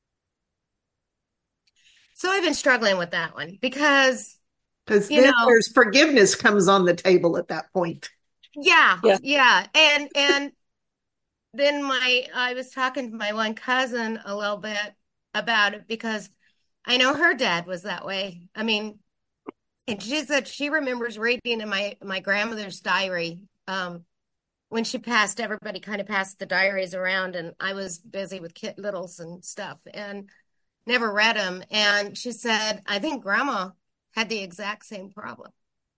So I've been struggling with that one because then there's forgiveness comes on the table at that point. Yeah. And then I was talking to my one cousin a little bit about it, because I know her dad was that way. I mean, and she said she remembers reading in my grandmother's diary. When she passed, everybody kind of passed the diaries around, and I was busy with Kit Littles and stuff and never read them. And she said, I think Grandma had the exact same problem.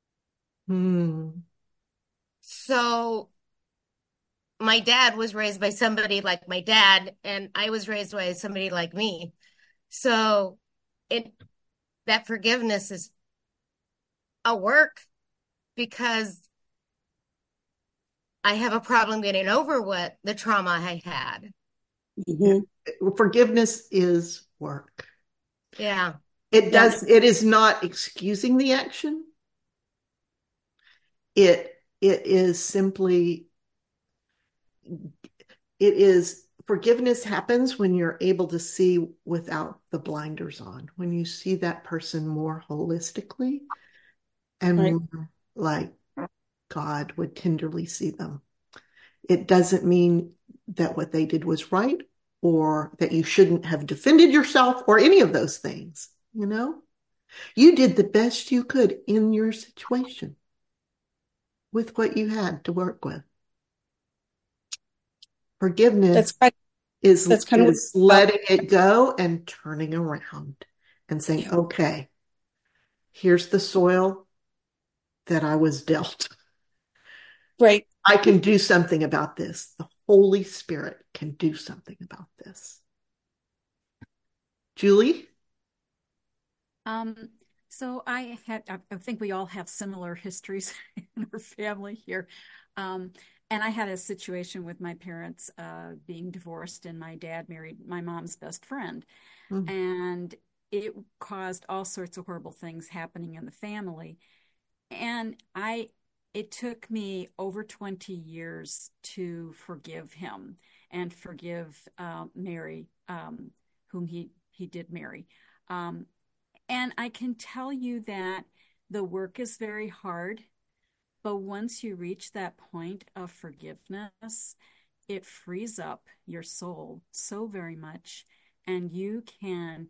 So my dad was raised by somebody like my dad, and I was raised by somebody like me. So that forgiveness is a work, because I have a problem getting over what the trauma I had. Mm-hmm. Forgiveness is work. Yeah. It is not excusing the action. It is simply, forgiveness happens when you're able to see without the blinders on, when you see that person more holistically and more like God would tenderly see them. It doesn't mean that what they did was right, or that you shouldn't have defended yourself, or any of those things. You did the best you could in your situation with what you had to work with. Forgiveness That's kind that's kind of what is letting it go and turning around and saying, okay, here's the soil that I was dealt. right. I can do something about this. The Holy Spirit can do something about this. Julie? So I think we all have similar histories in our family here. And I had a situation with my parents being divorced, and my dad married my mom's best friend. Mm. And it caused all sorts of horrible things happening in the family. And it took me over 20 years to forgive him and forgive Mary, whom he did marry. And I can tell you that the work is very hard, but once you reach that point of forgiveness, it frees up your soul so very much, and you can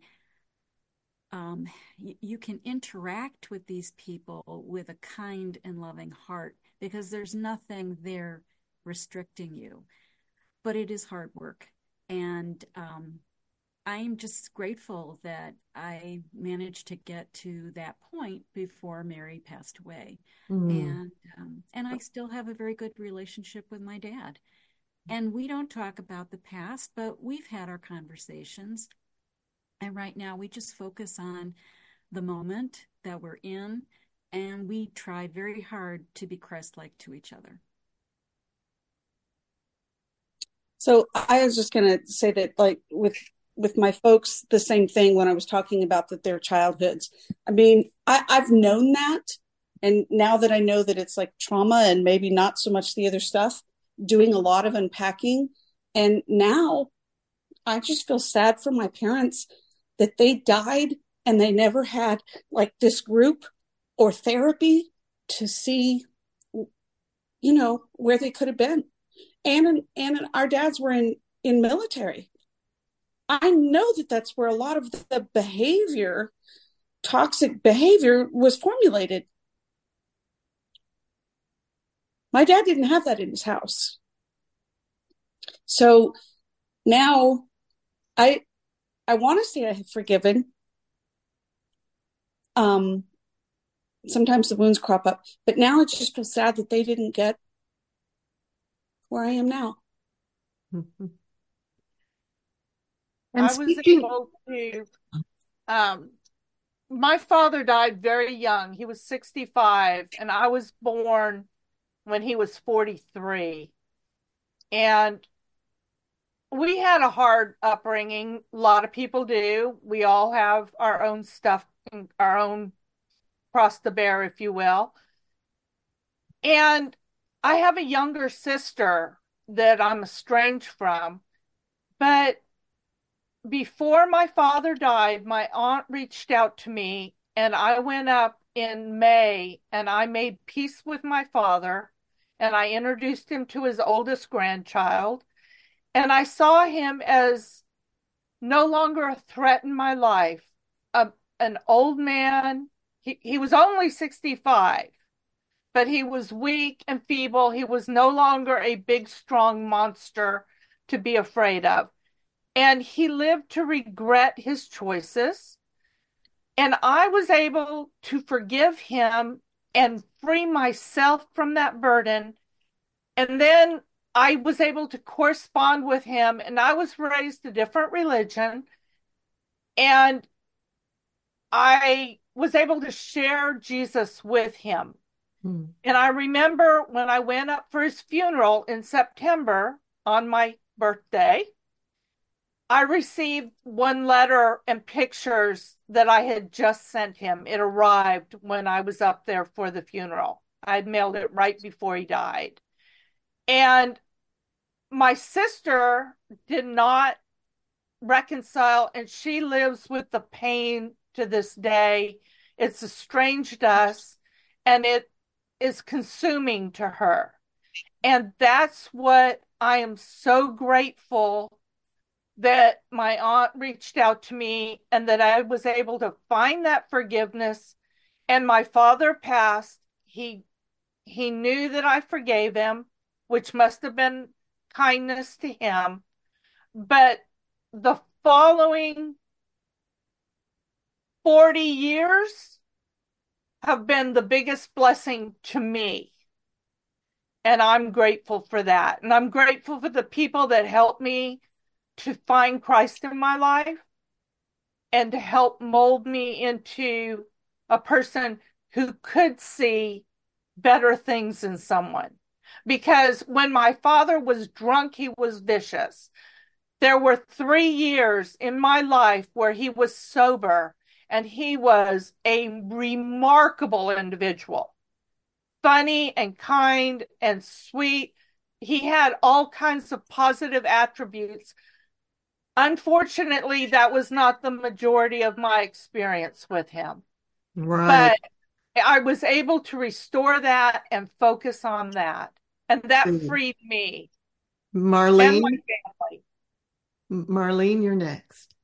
interact with these people with a kind and loving heart, because there's nothing there restricting you. But it is hard work, and I'm just grateful that I managed to get to that point before Mary passed away. Mm. And I still have a very good relationship with my dad. And we don't talk about the past, but we've had our conversations. And right now we just focus on the moment that we're in, and we try very hard to be Christ-like to each other. So I was just going to say that, like, with my folks, the same thing when I was talking about their childhoods. I mean, I've known that. And now that I know that it's like trauma and maybe not so much the other stuff, doing a lot of unpacking. And now I just feel sad for my parents that they died and they never had like this group or therapy to see, where they could have been. And our dads were in military. I know that that's where a lot of the toxic behavior was formulated. My dad didn't have that in his house. So now I want to say I have forgiven. Sometimes the wounds crop up, but now I just feel sad that they didn't get where I am now. Mm-hmm. I was able to, my father died very young. He was 65, and I was born when he was 43. And we had a hard upbringing. A lot of people do. We all have our own stuff, our own cross to bear, if you will. And I have a younger sister that I'm estranged from, but before my father died, my aunt reached out to me, and I went up in May and I made peace with my father, and I introduced him to his oldest grandchild, and I saw him as no longer a threat in my life. An old man, he was only 65, but he was weak and feeble. He was no longer a big, strong monster to be afraid of. And he lived to regret his choices. And I was able to forgive him and free myself from that burden. And then I was able to correspond with him. And I was raised a different religion. And I was able to share Jesus with him. Mm. And I remember when I went up for his funeral in September on my birthday, I received one letter and pictures that I had just sent him. It arrived when I was up there for the funeral. I had mailed it right before he died. And my sister did not reconcile, and she lives with the pain to this day. It's estranged us, and it is consuming to her. And that's what I am so grateful that my aunt reached out to me and that I was able to find that forgiveness. And my father passed. He knew that I forgave him, which must have been kindness to him. But the following 40 years have been the biggest blessing to me. And I'm grateful for that. And I'm grateful for the people that helped me to find Christ in my life and to help mold me into a person who could see better things in someone. Because when my father was drunk, he was vicious. There were 3 years in my life where he was sober, and he was a remarkable individual. Funny and kind and sweet. He had all kinds of positive attributes. Unfortunately, that was not the majority of my experience with him. Right. But I was able to restore that and focus on that. And that freed me and my Marlene, family. Marlene, you're next.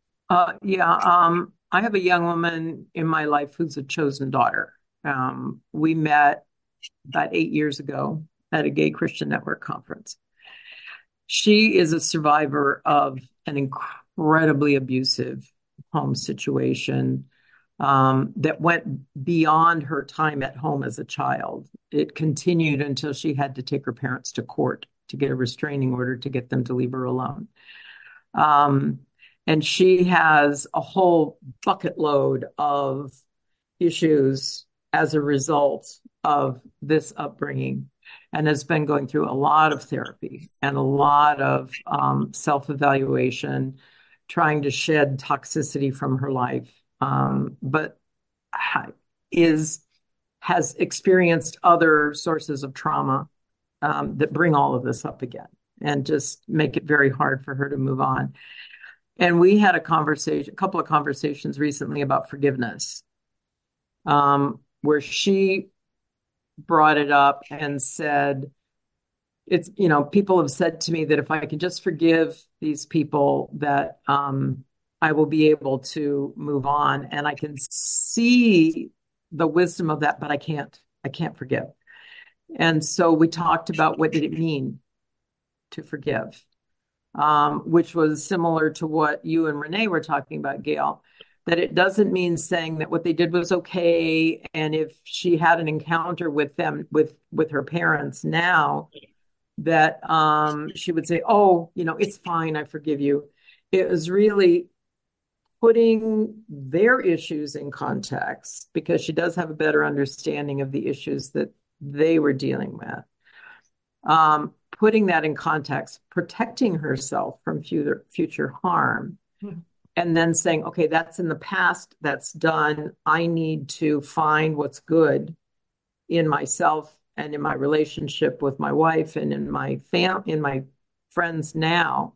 I have a young woman in my life who's a chosen daughter. We met about 8 years ago at a Gay Christian Network conference. She is a survivor of an incredibly abusive home situation that went beyond her time at home as a child. It continued until she had to take her parents to court to get a restraining order to get them to leave her alone. And she has a whole bucket load of issues as a result of this upbringing, and has been going through a lot of therapy and a lot of self-evaluation, trying to shed toxicity from her life, but has experienced other sources of trauma that bring all of this up again and just make it very hard for her to move on. And we had a couple of conversations recently about forgiveness, where she brought it up and said, people have said to me that if I can just forgive these people, that I will be able to move on. And I can see the wisdom of that, but I can't forgive. And so we talked about, what did it mean to forgive? Which was similar to what you and Renee were talking about, Gail, that it doesn't mean saying that what they did was okay. And if she had an encounter with them, with her parents now, that she would say, oh, it's fine, I forgive you. It was really putting their issues in context, because she does have a better understanding of the issues that they were dealing with. Putting that in context, protecting herself from future harm, and then saying, okay, that's in the past, that's done. I need to find what's good in myself and in my relationship with my wife and in my friends now,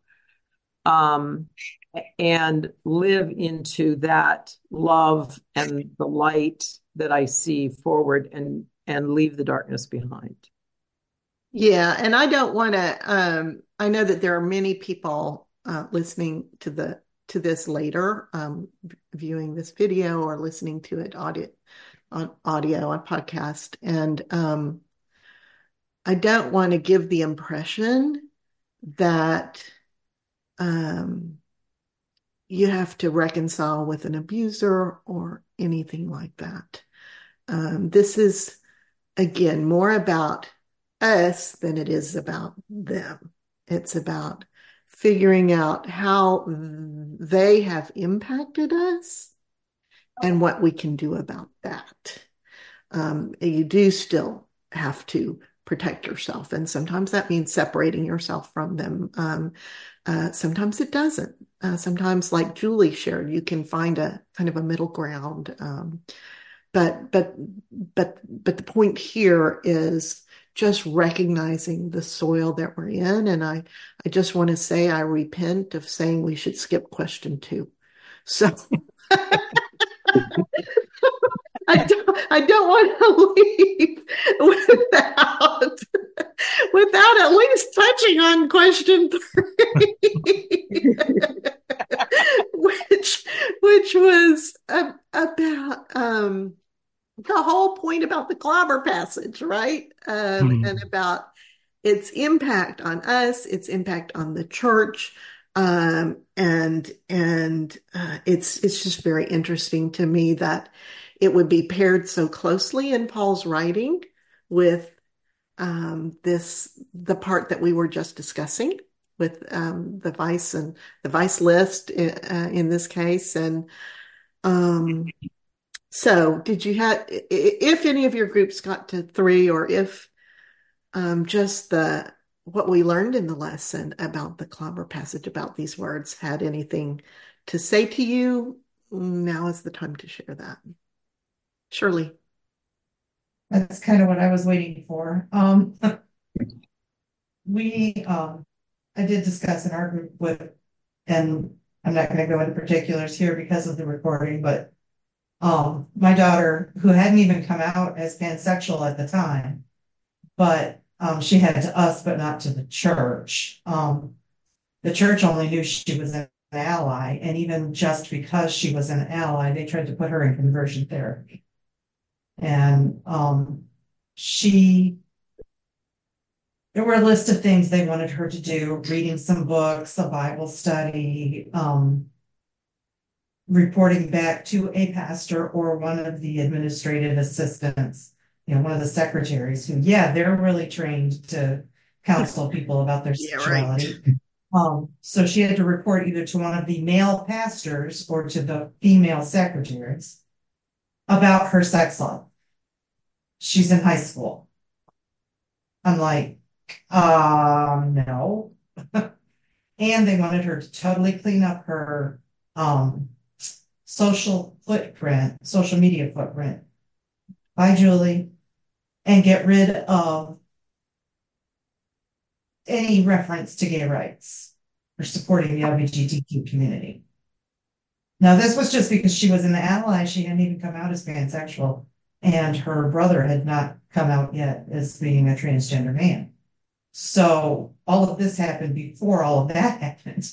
and live into that love and the light that I see forward, and leave the darkness behind. Yeah, and I don't want to. I know that there are many people listening to this later, viewing this video or listening to it on podcast, and I don't want to give the impression that you have to reconcile with an abuser or anything like that. This is, again, more about us than it is about them. It's about figuring out how they have impacted us and what we can do about that. You do still have to protect yourself, and sometimes that means separating yourself from them. Sometimes it doesn't. Sometimes, like Julie shared, you can find a kind of a middle ground. But the point here is just recognizing the soil that we're in. And I just want to say, I repent of saying we should skip question 2. So I don't want to leave without at least touching on question 3, which was about the whole point about the clobber passage, right? And about its impact on us, its impact on the church. It's just very interesting to me that it would be paired so closely in Paul's writing with the part that we were just discussing with the vice list in this case. And so did you have, if any of your groups got to 3, or if just what we learned in the lesson about the clobber passage about these words had anything to say to you, now is the time to share that. Shirley. That's kind of what I was waiting for. I did discuss in our group and I'm not going to go into particulars here because of the recording, but my daughter, who hadn't even come out as pansexual at the time, but she had to us, but not to the church. The church only knew she was an ally, and even just because she was an ally, they tried to put her in conversion therapy. And there were a list of things they wanted her to do, reading some books, a Bible study, reporting back to a pastor or one of the administrative assistants, one of the secretaries who, they're really trained to counsel people about their sexuality. Right. So she had to report either to one of the male pastors or to the female secretaries about her sex life. She's in high school. I'm like, no. And they wanted her to totally clean up her social media footprint. Bye, Julie. And get rid of any reference to gay rights or supporting the LGBTQ community. Now, this was just because she was an ally. She hadn't even come out as pansexual, and her brother had not come out yet as being a transgender man. So all of this happened before all of that happened.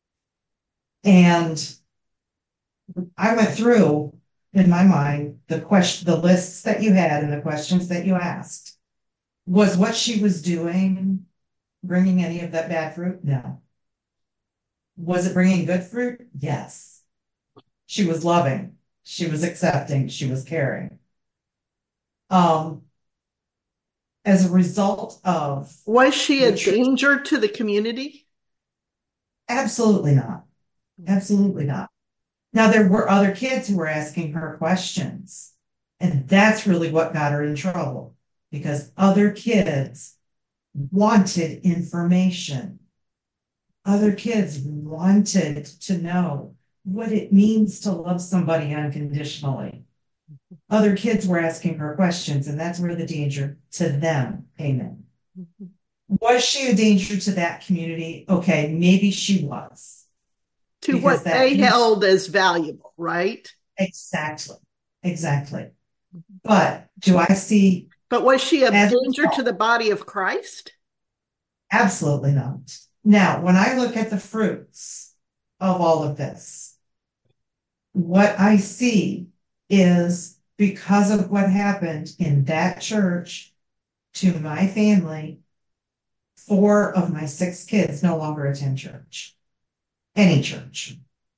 And I went through, in my mind, the lists that you had and the questions that you asked. Was what she was doing bringing any of that bad fruit? No. Was it bringing good fruit? Yes. She was loving. She was accepting. She was caring. As a result of... Was she a danger to the community? Absolutely not. Absolutely not. Now, there were other kids who were asking her questions, and that's really what got her in trouble, because other kids wanted information. Other kids wanted to know what it means to love somebody unconditionally. Other kids were asking her questions, and that's where the danger to them came in. Was she a danger to that community? Okay, maybe she was. To what they held as valuable, right? Exactly. But do I see... But was she a danger to the body of Christ? Absolutely not. Now, when I look at the fruits of all of this, what I see is, because of what happened in that church to my family, 4 of my 6 kids no longer attend church. Any church.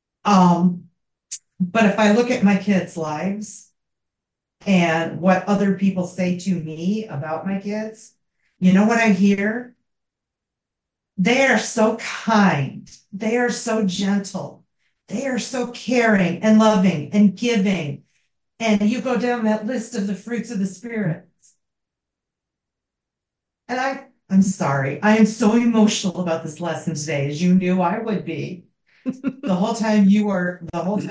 But if I look at my kids' lives and what other people say to me about my kids, you know what I hear? They are so kind. They are so gentle. They are so caring and loving and giving. And you go down that list of the fruits of the Spirit. And I'm sorry. I am so emotional about this lesson today, as you knew I would be. The whole time you were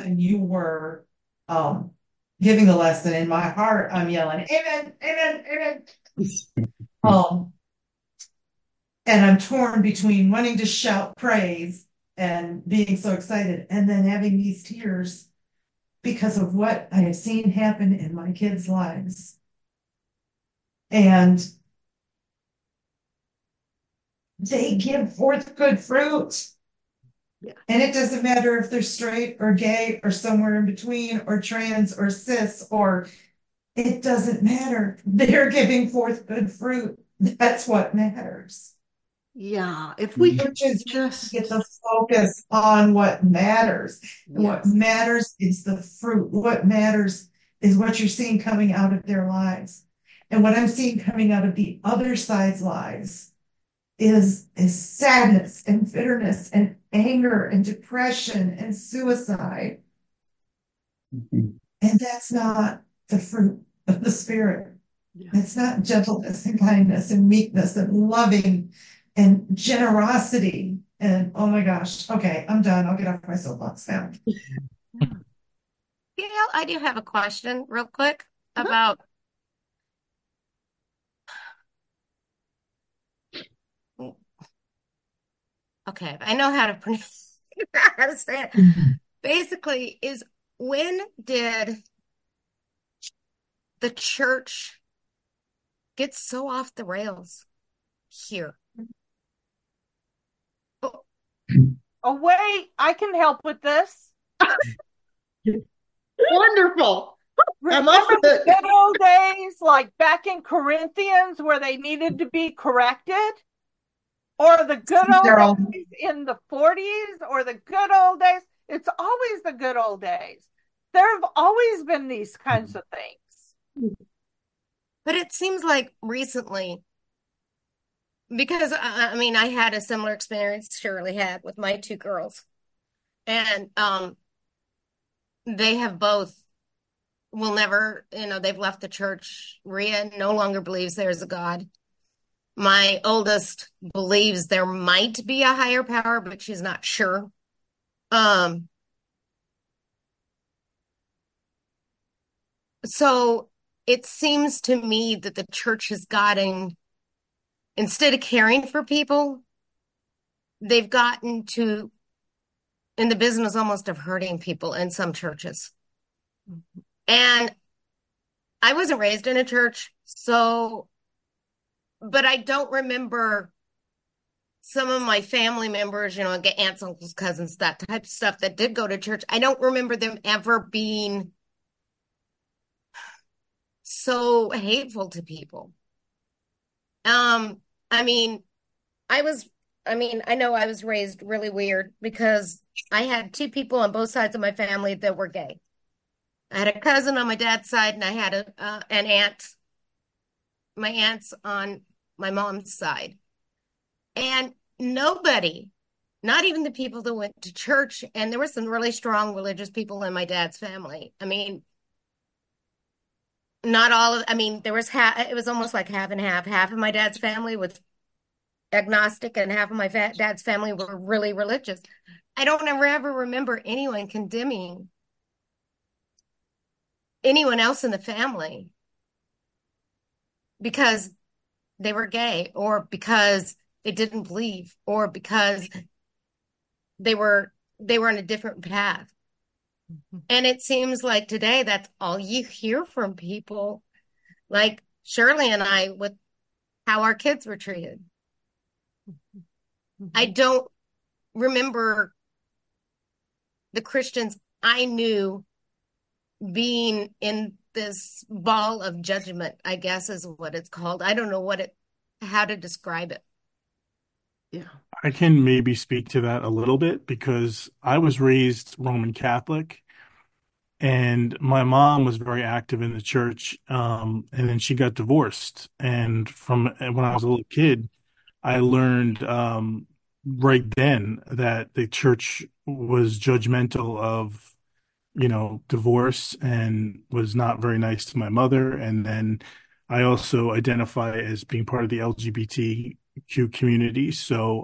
giving the lesson, in my heart, I'm yelling, amen, amen, amen. And I'm torn between wanting to shout praise and being so excited, and then having these tears because of what I have seen happen in my kids' lives. And they give forth good fruit. Yeah. And it doesn't matter if they're straight or gay or somewhere in between or trans or cis, or it doesn't matter. They're giving forth good fruit. That's what matters. Yeah, if we could Which is just, get the focus on what matters. And what yes, matters is the fruit. What matters is what you're seeing coming out of their lives. And what I'm seeing coming out of the other side's lives is sadness and bitterness and anger and depression and suicide. Mhm. And that's not the fruit of the Spirit. yeah. It's not gentleness and kindness and meekness and loving and generosity. And oh my gosh, okay, I'm done. I'll get off my soapbox now. Gail, I do have a question real quick Uh-huh. about okay, I know how to pronounce how to say it. Basically, is when did the church get so off the rails here? Oh, Oh, wait, I can help with this. Wonderful. I'm Remember off the the good old days, like back in Corinthians, where they needed to be corrected? Or the good Daryl. old days in the 40s, or the good old days? It's always the good old days. There have always been these kinds of things. but it seems like recently, because I mean, I had a similar experience Shirley had with my two girls, and they have both will never, they've left the church. Rhea no longer believes there's a God. My oldest believes there might be a higher power, but she's not sure. So it seems to me that the church has gotten, instead of caring for people, they've gotten to in the business almost of hurting people in some churches. And I wasn't raised in a church, but I don't remember some of my family members, aunts, uncles, cousins, that type of stuff that did go to church. I don't remember them ever being so hateful to people. I mean, I know I was raised really weird because I had two people on both sides of my family that were gay. I had a cousin on my dad's side, and I had an aunt, my aunts on my mom's side. And nobody, not even the people that went to church, and there were some really strong religious people in my dad's family. I mean, not all of, there was it was almost like half and half. Half of my dad's family was agnostic, and half of my dad's family were really religious. I don't ever remember anyone condemning anyone else in the family because they were gay, or because they didn't believe, or because they were on a different path. And it seems like today that's all you hear from people, like Shirley and I, with how our kids were treated. I don't remember the Christians I knew being in this ball of judgment, I guess is what it's called. I don't know how to describe it. yeah. I can maybe speak to that a little bit because I was raised Roman Catholic, and my mom was very active in the church. And then she got divorced. And from when I was a little kid, I learned right then that the church was judgmental of, divorce, and was not very nice to my mother. And then I also identify as being part of the LGBTQ community. So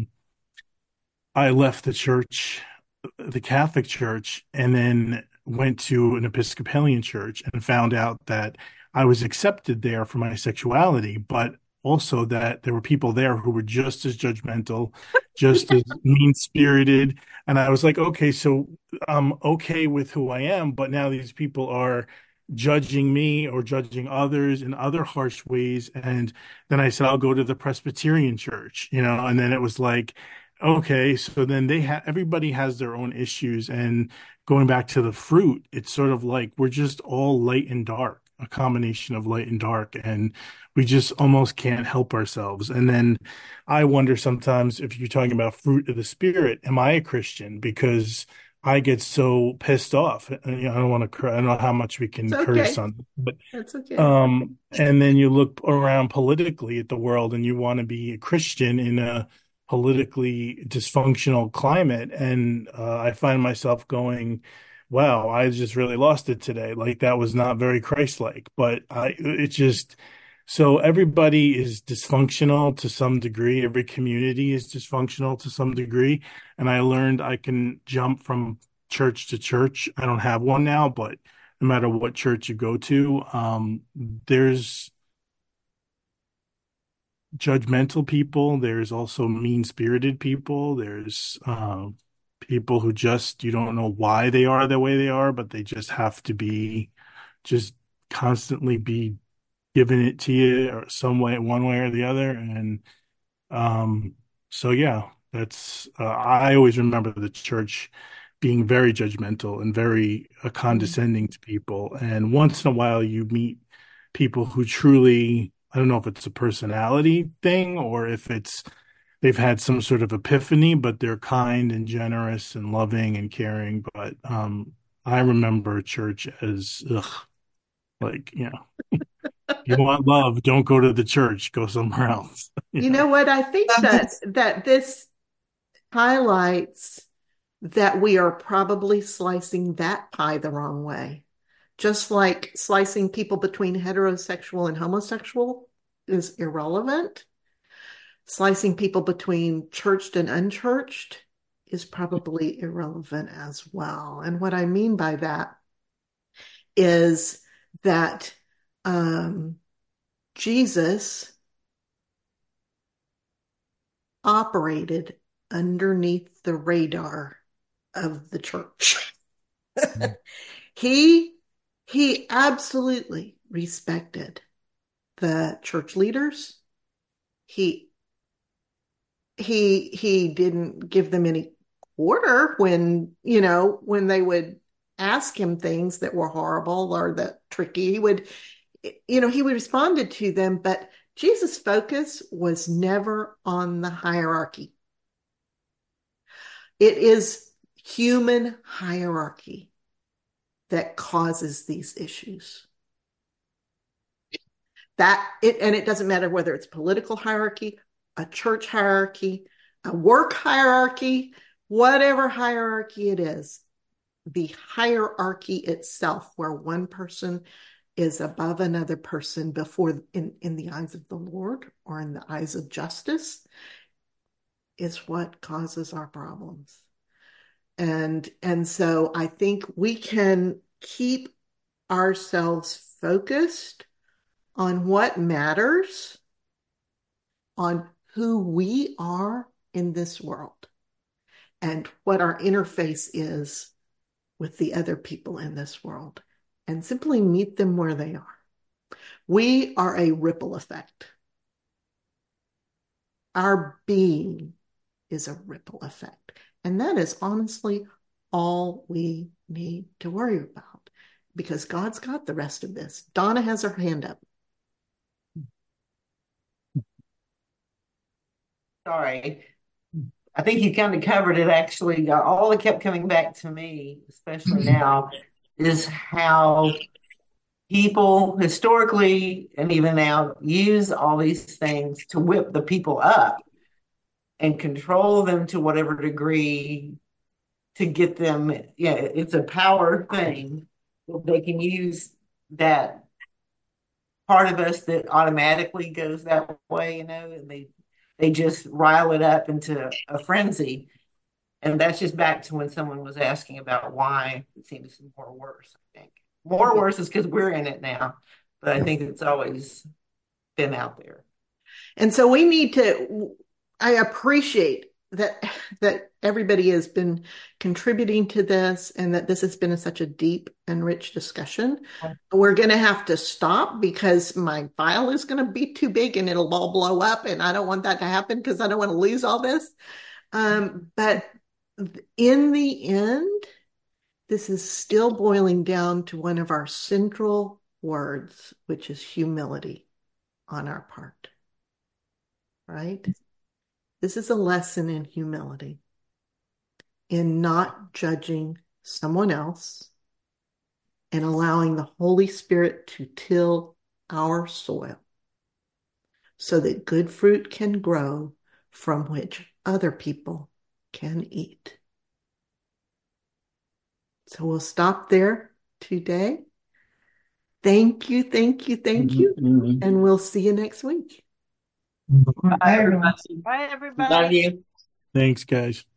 I left the church, the Catholic Church, and then went to an Episcopalian church and found out that I was accepted there for my sexuality, but also that there were people there who were just as judgmental, just as mean-spirited. And I was like, okay, so I'm okay with who I am, but now these people are judging me or judging others in other harsh ways. And then I said, I'll go to the Presbyterian church, and then it was like, okay, so then everybody has their own issues. And going back to the fruit, it's sort of like we're just all light and dark. a combination of light and dark, and we just almost can't help ourselves. And then I wonder sometimes, if you're talking about fruit of the spirit, am I a Christian? Because I get so pissed off. I don't want to. I don't know how much we can It's curse okay. on, but That's okay. and then you look around politically at the world, and you want to be a Christian in a politically dysfunctional climate, and I find myself going, wow, I just really lost it today. Like, that was not very Christ-like. But it just, so everybody is dysfunctional to some degree. Every community is dysfunctional to some degree. And I learned I can jump from church to church. I don't have one now, but no matter what church you go to, there's judgmental people. There's also mean-spirited people. There's people who just, you don't know why they are the way they are, but they just have to be, just constantly be giving it to you, or some way, one way or the other. And so yeah, that's I always remember the church being very judgmental and very condescending to people. And once in a while you meet people who truly, I don't know if it's a personality thing or if it's they've had some sort of epiphany, but they're kind and generous and loving and caring. But I remember church as like, you want love, don't go to the church, go somewhere else. You know what? I think that this highlights that we are probably slicing that pie the wrong way. Just like slicing people between heterosexual and homosexual is irrelevant. Slicing people between churched and unchurched is probably irrelevant as well. And what I mean by that is that Jesus operated underneath the radar of the church. He absolutely respected the church leaders. He didn't give them any quarter when they would ask him things that were horrible or that tricky. He would responded to them, but Jesus' focus was never on the hierarchy. It is human hierarchy that causes these issues. And it doesn't matter whether it's political hierarchy, a church hierarchy, a work hierarchy, whatever hierarchy it is, the hierarchy itself, where one person is above another person before in the eyes of the Lord or in the eyes of justice, is what causes our problems. And so I think we can keep ourselves focused on what matters, on who we are in this world, and what our interface is with the other people in this world, and simply meet them where they are. We are a ripple effect. Our being is a ripple effect. And that is honestly all we need to worry about, because God's got the rest of this. Donna has her hand up. Sorry. I think you kind of covered it, actually. All that kept coming back to me, especially now, is how people historically and even now use all these things to whip the people up and control them to whatever degree to get them. Yeah, it's a power thing. They can use that part of us that automatically goes that way, and they just rile it up into a frenzy. And that's just back to when someone was asking about why it seems more worse, I think. More worse is because we're in it now, but I think it's always been out there. And so we need to, I appreciate that everybody has been contributing to this, and that this has been such a deep and rich discussion. We're going to have to stop because my file is going to be too big and it'll all blow up, and I don't want that to happen because I don't want to lose all this. But in the end, this is still boiling down to one of our central words, which is humility on our part, right? This is a lesson in humility, in not judging someone else and allowing the Holy Spirit to till our soil so that good fruit can grow from which other people can eat. So we'll stop there today. Thank you, thank you, thank you. And we'll see you next week. Bye, everybody. Bye, everybody. Love you. Thanks, guys.